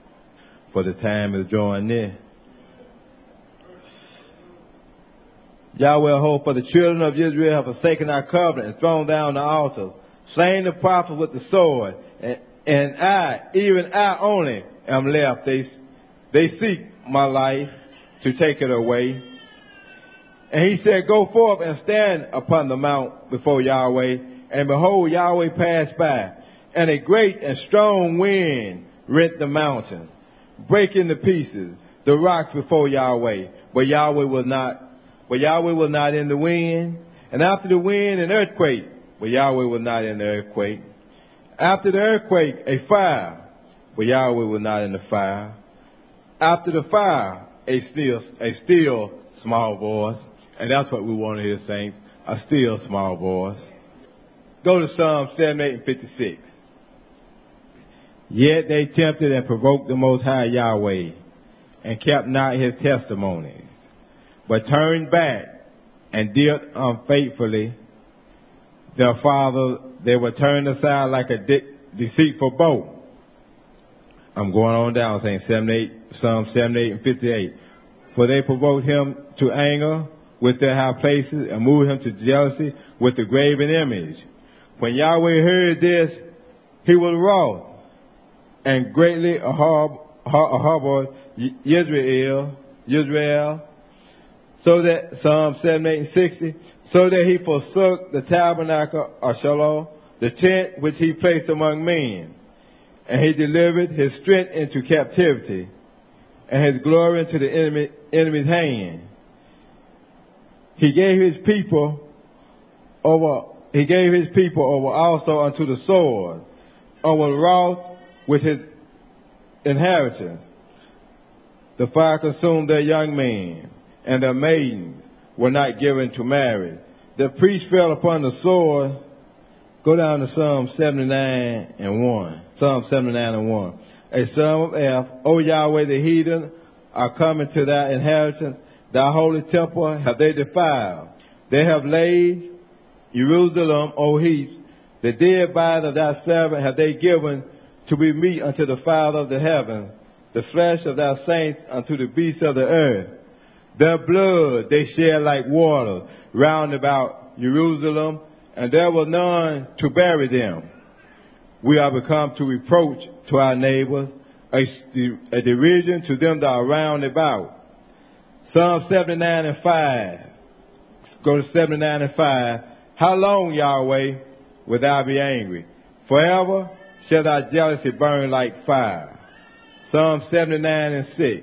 Speaker 1: For the time is drawing near. Yahweh, hold, for the children of Israel have forsaken our covenant and thrown down the altars, slain the prophet with the sword, and, and I, even I only, am left. They, they seek my life to take it away. And he said, go forth and stand upon the mount before Yahweh. And behold, Yahweh passed by, and a great and strong wind rent the mountain, breaking to pieces the rocks before Yahweh. But Yahweh was not, but Yahweh was not in the wind. And after the wind, an earthquake, but Yahweh was not in the earthquake. After the earthquake, a fire, but Yahweh was not in the fire. After the fire, a still, a still small voice. And that's what we want to hear, saints, a still small voice. Go to Psalm seventy-eight and fifty-six. Yet they tempted and provoked the Most High Yahweh, and kept not his testimonies, but turned back and dealt unfaithfully. Their father, they were turned aside like a de- deceitful bow. I'm going on down, saying seventy-eight, Psalm seventy-eight and fifty-eight. For they provoked him to anger with their high places, and moved him to jealousy with the graven image. When Yahweh heard this, he was wroth, and greatly abhorred Israel, Israel, so that, Psalm seventy-eight and sixty, so that he forsook the tabernacle of Shiloh, the tent which he placed among men, and he delivered his strength into captivity, and his glory into the enemy, enemy's hand. He gave his people over, he gave his people over also unto the sword, and was wroth with his inheritance. The fire consumed their young men, and their maidens were not given to marry. The priest fell upon the sword. Go down to Psalm seventy-nine and one. Psalm seventy-nine and one. A psalm of F. O Yahweh, the heathen are coming to thy inheritance. Thy holy temple have they defiled. They have laid Jerusalem, O heaps. The dead body of thy servant have they given to be meat unto the Father of the heavens, the flesh of thy saints unto the beasts of the earth. Their blood they shed like water round about Jerusalem, and there was none to bury them. We are become to reproach to our neighbors, a, a derision to them that are round about. Psalm seventy-nine and five. Go to seventy-nine and five. How long, Yahweh, wilt thou be angry? Forever shall thy jealousy burn like fire. Psalm seventy-nine and six.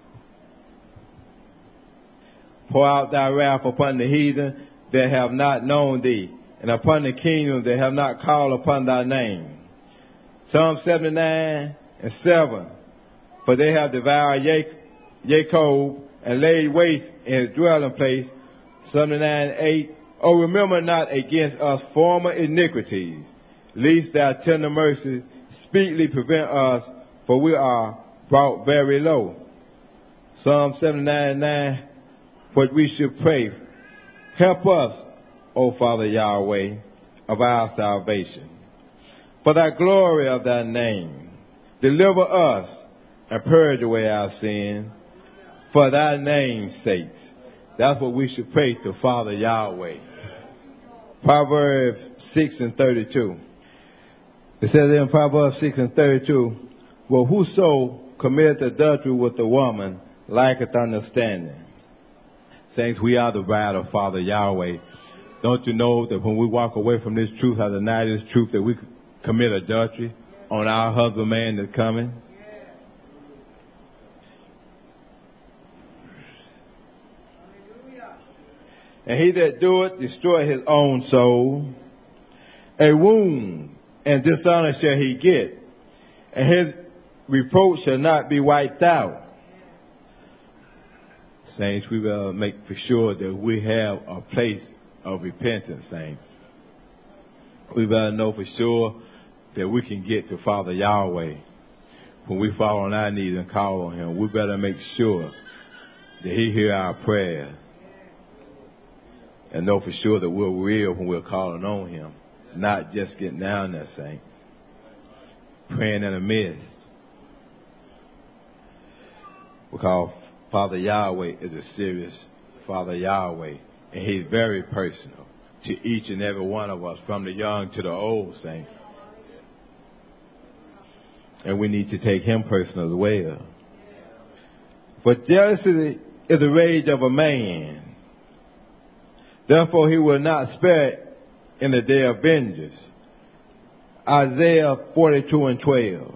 Speaker 1: Pour out thy wrath upon the heathen that have not known thee, and upon the kingdom that have not called upon thy name. Psalm seventy-nine and seven. For they have devoured Jacob and laid waste in his dwelling place. seventy-nine and eight. Oh, remember not against us former iniquities, lest thy tender mercies speedily prevent us, for we are brought very low. Psalm seventy-nine and nine. What we should pray. Help us, O Father Yahweh, of our salvation. For thy glory of thy name, deliver us and purge away our sin. For thy name's sake. That's what we should pray to Father Yahweh. Proverbs six and thirty-two. It says in Proverbs six and thirty-two, well, whoso committeth adultery with a woman lacketh understanding. Saints, we are the bride of Father Yahweh. Don't you know that when we walk away from this truth, how the night is truth, that we commit adultery on our husbandman that's coming? And he that doeth destroy his own soul. A wound and dishonor shall he get, and his reproach shall not be wiped out. Saints, we will make for sure that we have a place of repentance, saints. We better know for sure that we can get to Father Yahweh. When we fall on our knees and call on him, we better make sure that he hear our prayer. And know for sure that we're real when we're calling on him. Not just getting down there, saints. Praying in the midst. Because Father Yahweh is a serious Father Yahweh And he's very personal to each and every one of us, from the young to the old, saints. And we need to take him personal as well. For jealousy is the rage of a man. Therefore he will not spare in the day of vengeance. Isaiah forty-two and twelve.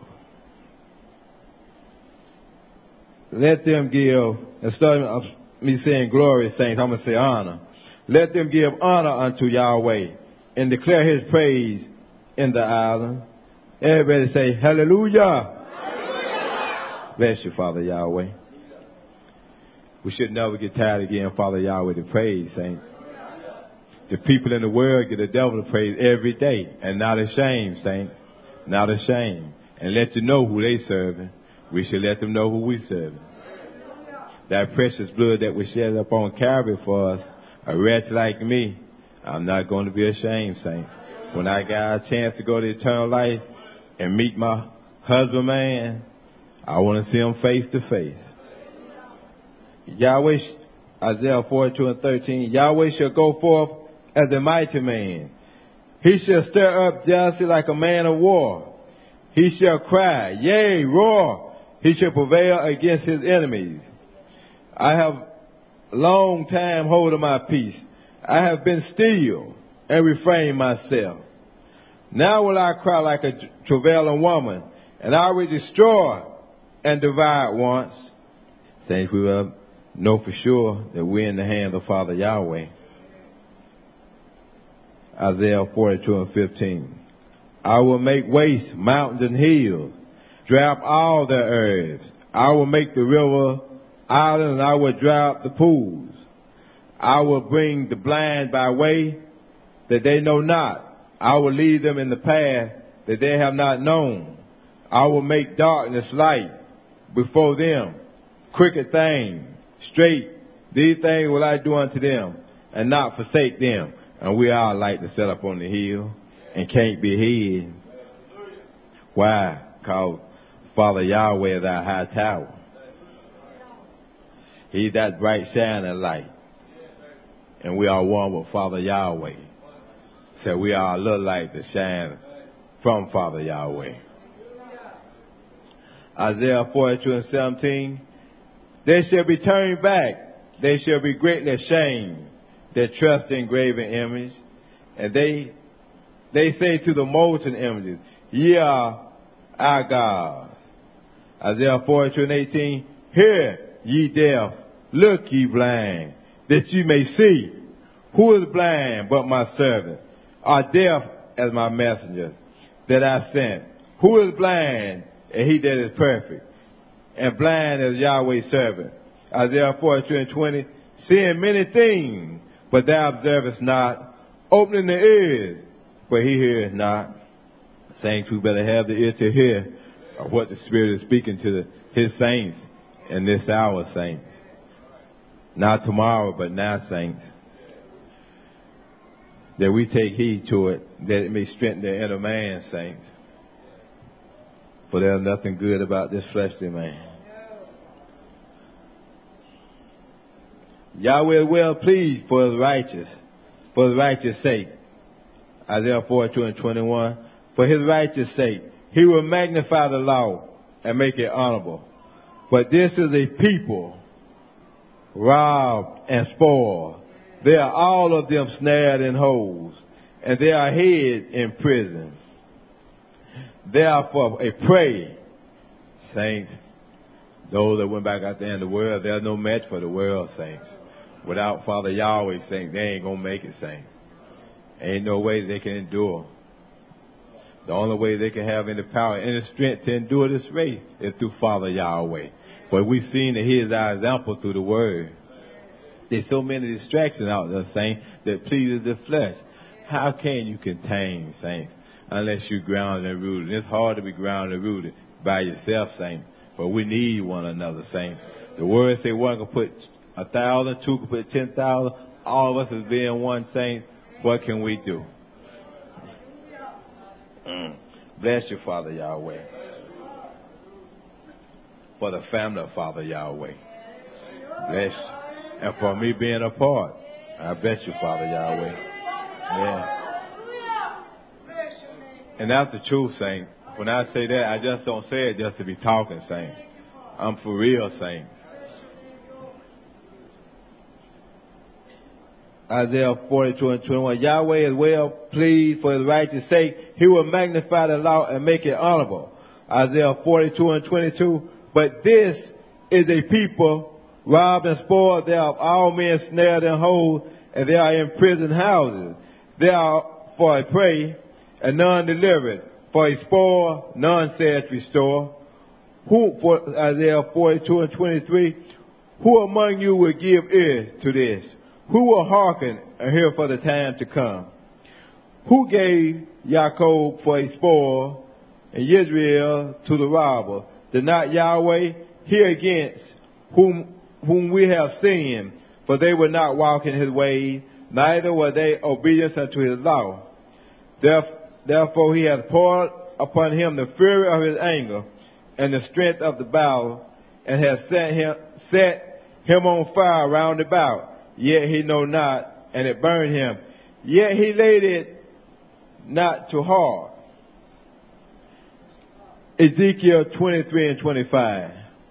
Speaker 1: Let them give, instead of me saying glory, saints, I'm going to say honor. Let them give honor unto Yahweh and declare his praise in the island. Everybody say hallelujah. Hallelujah. Bless you, Father Yahweh. We should never get tired of giving Father Yahweh the praise, saints. The people in the world get the devil the praise every day, and not ashamed, saints. Not ashamed. And let you know who they serving. We should let them know who we serving. That precious blood that was shed upon Calvary for us, a wretch like me, I'm not going to be ashamed, saints. When I got a chance to go to eternal life and meet my husband, man, I want to see him face to face. Yahweh, Isaiah forty-two and thirteen, Yahweh shall go forth as a mighty man. He shall stir up jealousy like a man of war. He shall cry, yea, roar. He shall prevail against his enemies. I have long time hold of my peace. I have been still and refrained myself. Now will I cry like a travailing woman, and I will destroy and divide once. Saints, we will know for sure that we're in the hand of Father Yahweh. Isaiah forty-two and fifteen. I will make waste mountains and hills, dry up all their herbs. I will make the river island, and I will dry up the pools. I will bring the blind by way that they know not. I will lead them in the path that they have not known. I will make darkness light before them, crooked things straight. These things will I do unto them, and not forsake them. And we are like to set up on the hill and can't be hid. Why? Because Father Yahweh is our high tower. He's that bright shining light. And we are one with Father Yahweh. So we are a little light that shines from Father Yahweh. Isaiah forty-two and seventeen. They shall be turned back. They shall be greatly ashamed that trust in graven image. And they they say to the molten images, ye are our gods. Isaiah forty-two and eighteen. Hear, ye deaf, look ye blind, that ye may see. Who is blind but my servant, or deaf as my messenger that I sent? Who is blind and he that is perfect, and blind as Yahweh's servant? Isaiah forty-two and twenty. Seeing many things, but thou observest not. Opening the ears, but he heareth not. Saints, we better have the ear to hear what the Spirit is speaking to the, his saints in this hour, saints. Not tomorrow, but now, saints. That we take heed to it, that it may strengthen the inner man, saints. For there's nothing good about this fleshly man. Yahweh is well pleased for his righteous, for his righteous sake. Isaiah forty-two and twenty-one. For his righteous sake, he will magnify the law and make it honorable. But this is a people robbed and spoiled. They are all of them snared in holes, and they are hid in prison. They are for a prey. Saints, those that went back out there in the world, there's no match for the world, saints. Without Father Yahweh, saints, they ain't going to make it, saints. Ain't no way they can endure. The only way they can have any power, any strength to endure this race is through Father Yahweh. But we've seen that he is our example through the word. There's so many distractions out there, saints, that pleases the flesh. How can you contain, saints, unless you're grounded and rooted? It's hard to be grounded and rooted by yourself, saints. But we need one another, saints. The word say one can put a thousand, two can put ten thousand. All of us as being one, saints. What can we do? Mm. Bless you, Father Yahweh. For the family of Father Yahweh. Bless you. And for me being a part I bless you, Father Yahweh. Yeah. And that's the truth, Saint. When I say that, I just don't say it just to be talking, Saint. I'm for real, Saint. Isaiah forty-two and twenty-one. Yahweh is well pleased for his righteous sake. He will magnify the law and make it honorable. Isaiah forty-two and twenty-two. But this is a people robbed and spoiled. They are all men snared and hold, and they are in prison houses. They are for a prey, and none delivered. For a spoil, none saith restore. Who, for Isaiah forty-two and twenty-three, who among you will give ear to this? Who will hearken and hear for the time to come? Who gave Jacob for a spoil and Israel to the robber? Did not Yahweh hear against whom whom we have sinned? For they would not walk in his ways, neither were they obedient unto his law. Therefore he hath poured upon him the fury of his anger and the strength of the battle, and has set him set him on fire round about. Yet he know not, and it burned him. Yet he laid it not to heart. Ezekiel twenty-three and twenty-five.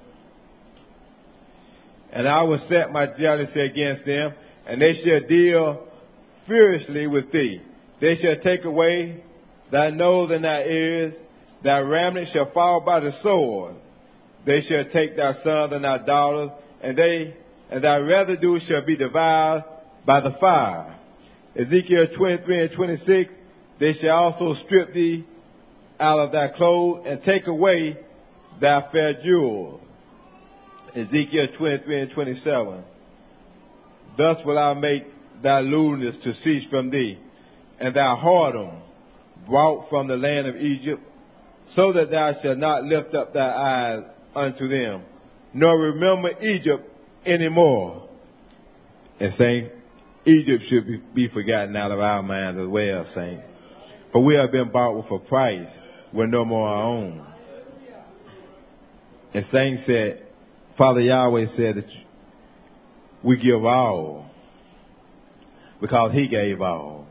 Speaker 1: And I will set my jealousy against them, and they shall deal furiously with thee. They shall take away thy nose and thy ears. Thy remnant shall fall by the sword. They shall take thy sons and thy daughters, and they and thy residue shall be devoured by the fire. Ezekiel twenty-three and twenty-six. They shall also strip thee out of thy clothes and take away thy fair jewels. Ezekiel twenty-three and twenty-seven. Thus will I make thy lewdness to cease from thee, and thy whoredom brought from the land of Egypt, so that thou shalt not lift up thy eyes unto them, nor remember Egypt any more. And saying, Egypt should be, be forgotten out of our minds as well, saying, for we have been bought with a price, we're no more our own. And saying said, Father Yahweh said that we give all because he gave all.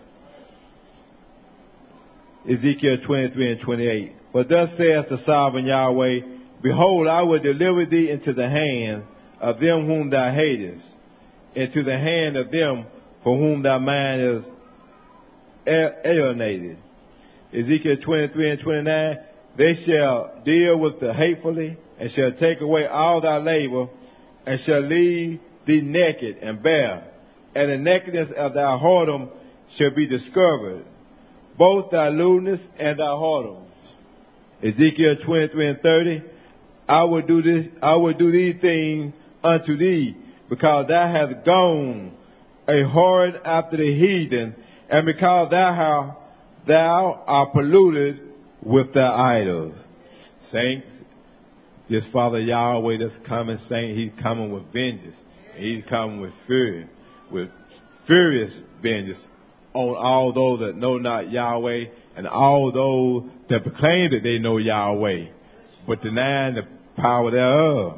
Speaker 1: Ezekiel twenty-three and twenty-eight. But thus saith the sovereign Yahweh, behold, I will deliver thee into the hand of them whom thou hatest, into the hand of them for whom thy mind is alienated. Ezekiel twenty-three and twenty-nine. They shall deal with the hatefully, and shall take away all thy labor, and shall leave thee naked and bare, and the nakedness of thy whoredom shall be discovered, both thy lewdness and thy whoredoms. Ezekiel twenty-three and thirty. I will do this, I will do these things unto thee, because thou hast gone a whoring after the heathen, and because thou hast thou art polluted with thy idols. Saints, this Father Yahweh that's coming, saying he's coming with vengeance. He's coming with fury, with furious vengeance on all those that know not Yahweh, and all those that proclaim that they know Yahweh, but denying the power thereof.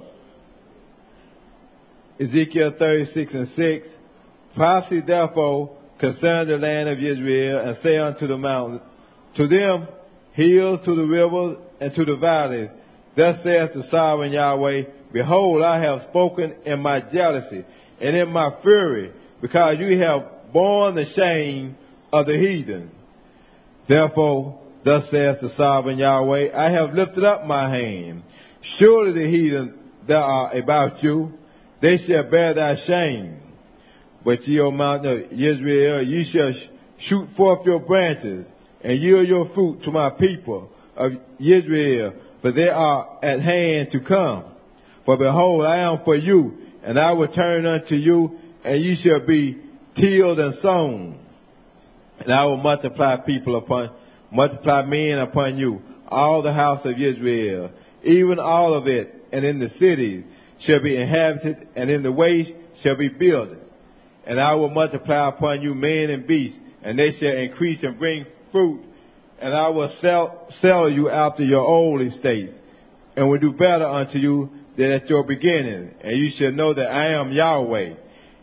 Speaker 1: Ezekiel thirty-six and six. Prophesy therefore concerning the land of Israel, and say unto the mountains, to them, hills, to the rivers, and to the valleys, thus saith the sovereign Yahweh, behold, I have spoken in my jealousy and in my fury, because you have borne the shame of the heathen. Therefore, thus saith the sovereign Yahweh, I have lifted up my hand. Surely the heathen that are about you, they shall bear thy shame. But ye, O mountain of Israel, ye shall sh- shoot forth your branches, and yield your fruit to my people of Israel, for they are at hand to come. For behold, I am for you, and I will turn unto you, and ye shall be tilled and sown. And I will multiply people upon, multiply men upon you, all the house of Israel, even all of it, and in the cities shall be inhabited, and in the waste shall be built. And I will multiply upon you men and beasts, and they shall increase and bring fruit. And I will sell, sell you after your old estates, and will do better unto you than at your beginning. And you shall know that I am Yahweh.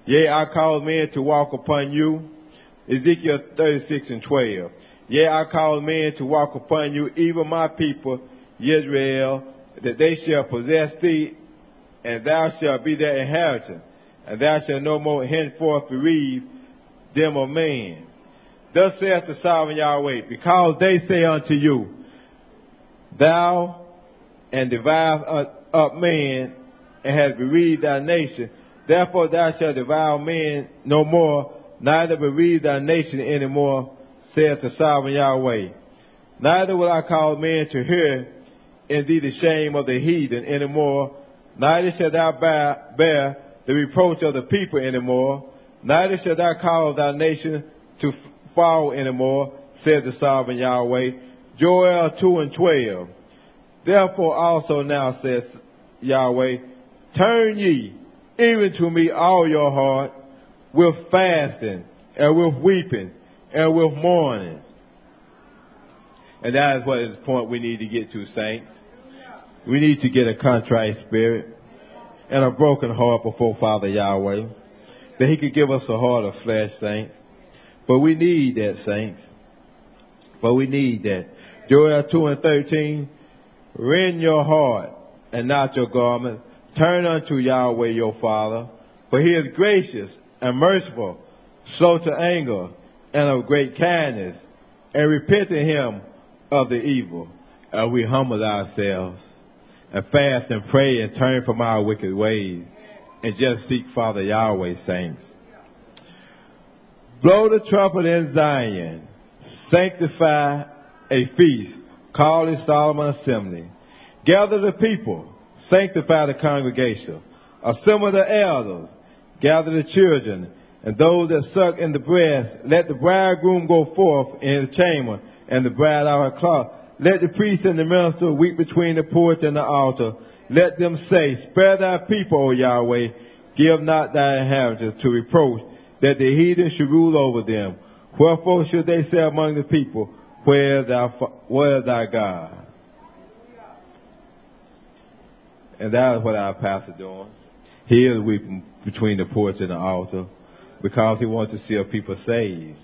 Speaker 1: Yea, I cause men to walk upon you. Ezekiel thirty-six and twelve. Yea, I cause men to walk upon you, even my people, Israel, that they shall possess thee, and thou shalt be their inheritance, and thou shalt no more henceforth bereave them of man. Thus saith the sovereign Yahweh, because they say unto you, thou and devour up man, and hast bereaved thy nation, therefore thou shalt devour men no more, neither bereave thy nation any more, saith the sovereign Yahweh. Neither will I cause men to hear in thee the shame of the heathen any more, neither shalt thou bear, bear the reproach of the people any more, neither shalt thou cause thy nation to f- fall any more, said the sovereign Yahweh. Joel two and twelve. Therefore also now, says Yahweh, turn ye even to me all your heart, with fasting, and with weeping, and with mourning. And that is what is the point we need to get to, saints. We need to get a contrite spirit and a broken heart before Father Yahweh, that he could give us a heart of flesh, saints. But we need that, saints. But we need that. Joel two and thirteen, rend your heart and not your garment. Turn unto Yahweh your Father, for he is gracious and merciful, slow to anger, and of great kindness, and repent to him of the evil. And we humble ourselves and fast and pray and turn from our wicked ways and just seek Father Yahweh, saints. Blow the trumpet in Zion. Sanctify a feast. Call a solemn assembly. Gather the people. Sanctify the congregation. Assemble the elders. Gather the children and those that suck in the breast. Let the bridegroom go forth in his chamber and the bride out her cloth. Let the priest and the minister weep between the porch and the altar. Let them say, spare thy people, O Yahweh. Give not thy inheritance to reproach, that the heathen should rule over them. Wherefore should they say among the people, where is thy, where is thy God? And that is what our pastor doing. He is weeping between the porch and the altar because he wants to see a people saved.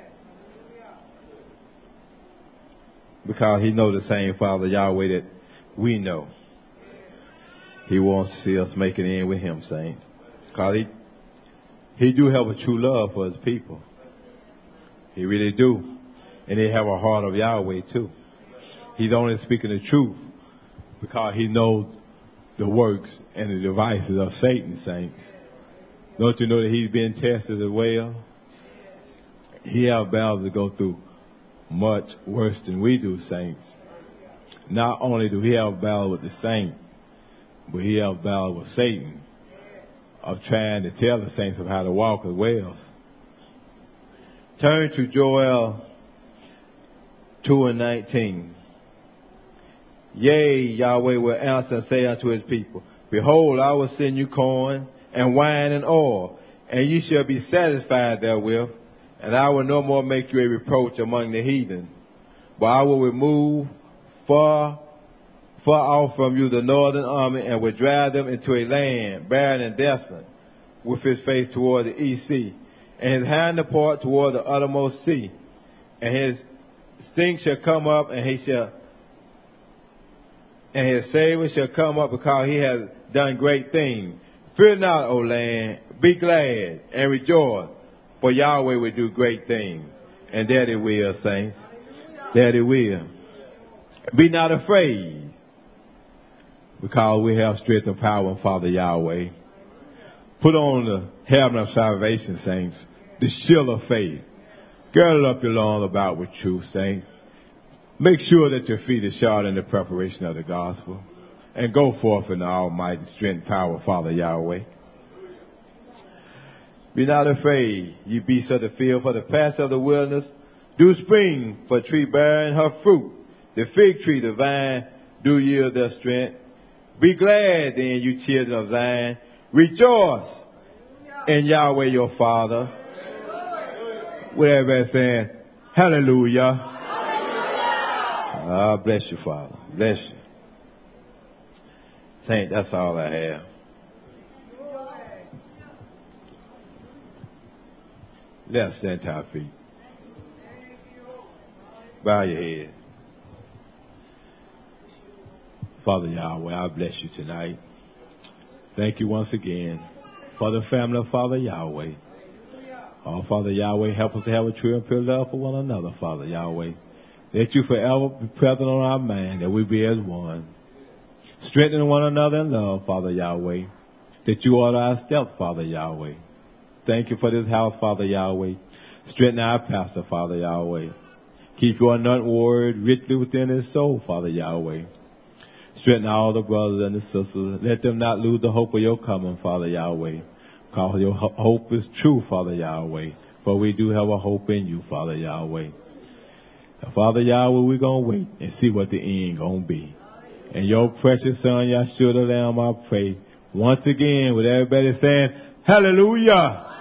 Speaker 1: Because he knows the same Father Yahweh that we know. He wants to see us make it in with him, saints. Because he, he do have a true love for his people. He really do. And he have a heart of Yahweh too. He's only speaking the truth because he knows the works and the devices of Satan, saints. Don't you know that he's been tested as well? He have battles to go through much worse than we do, saints. Not only do he have a battle with the saints, but he have a battle with Satan of trying to tell the saints of how to walk as well. Turn to Joel two and nineteen. Yea, Yahweh will answer and say unto his people, behold, I will send you corn and wine and oil, and ye shall be satisfied therewith, and I will no more make you a reproach among the heathen. But I will remove far, far off from you the northern army, and will drive them into a land barren and desolate, with his face toward the east sea, and his hand apart toward the uttermost sea. And his sting shall come up, and he shall and his Savior shall come up, because he has done great things. Fear not, O land, be glad and rejoice, for Yahweh will do great things. And that he will, saints. That he will. Be not afraid, because we have strength and power in Father Yahweh. Put on the helmet of salvation, saints, the shield of faith. Girdle up your loins about with truth, saints. Make sure that your feet are shod in the preparation of the gospel, and go forth in the almighty strength and power of Father Yahweh. Be not afraid, ye beasts of the field, for the paths of the wilderness do spring, for tree bearing her fruit. The fig tree, the vine, do yield their strength. Be glad then, you children of Zion. Rejoice in Yahweh your Father. With everybody saying, hallelujah. Ah, bless you, Father. Bless you. Saint, that's all I have. Let's stand to our feet. Bow your head. Father Yahweh, I bless you tonight. Thank you once again for the family of Father Yahweh. Oh, Father Yahweh, help us to have a true and pure love for one another, Father Yahweh. Let you forever be present on our mind, that we be as one. Strengthening one another in love, Father Yahweh. That you order our steps, Father Yahweh. Thank you for this house, Father Yahweh. Strengthen our pastor, Father Yahweh. Keep your anointed word richly within his soul, Father Yahweh. Strengthen all the brothers and the sisters. Let them not lose the hope of your coming, Father Yahweh. Because your hope is true, Father Yahweh. For we do have a hope in you, Father Yahweh. And Father Yahweh, we're going to wait and see what the end going to be. And your precious son, Yahshua the Lamb, I pray. Once again, with everybody saying, hallelujah.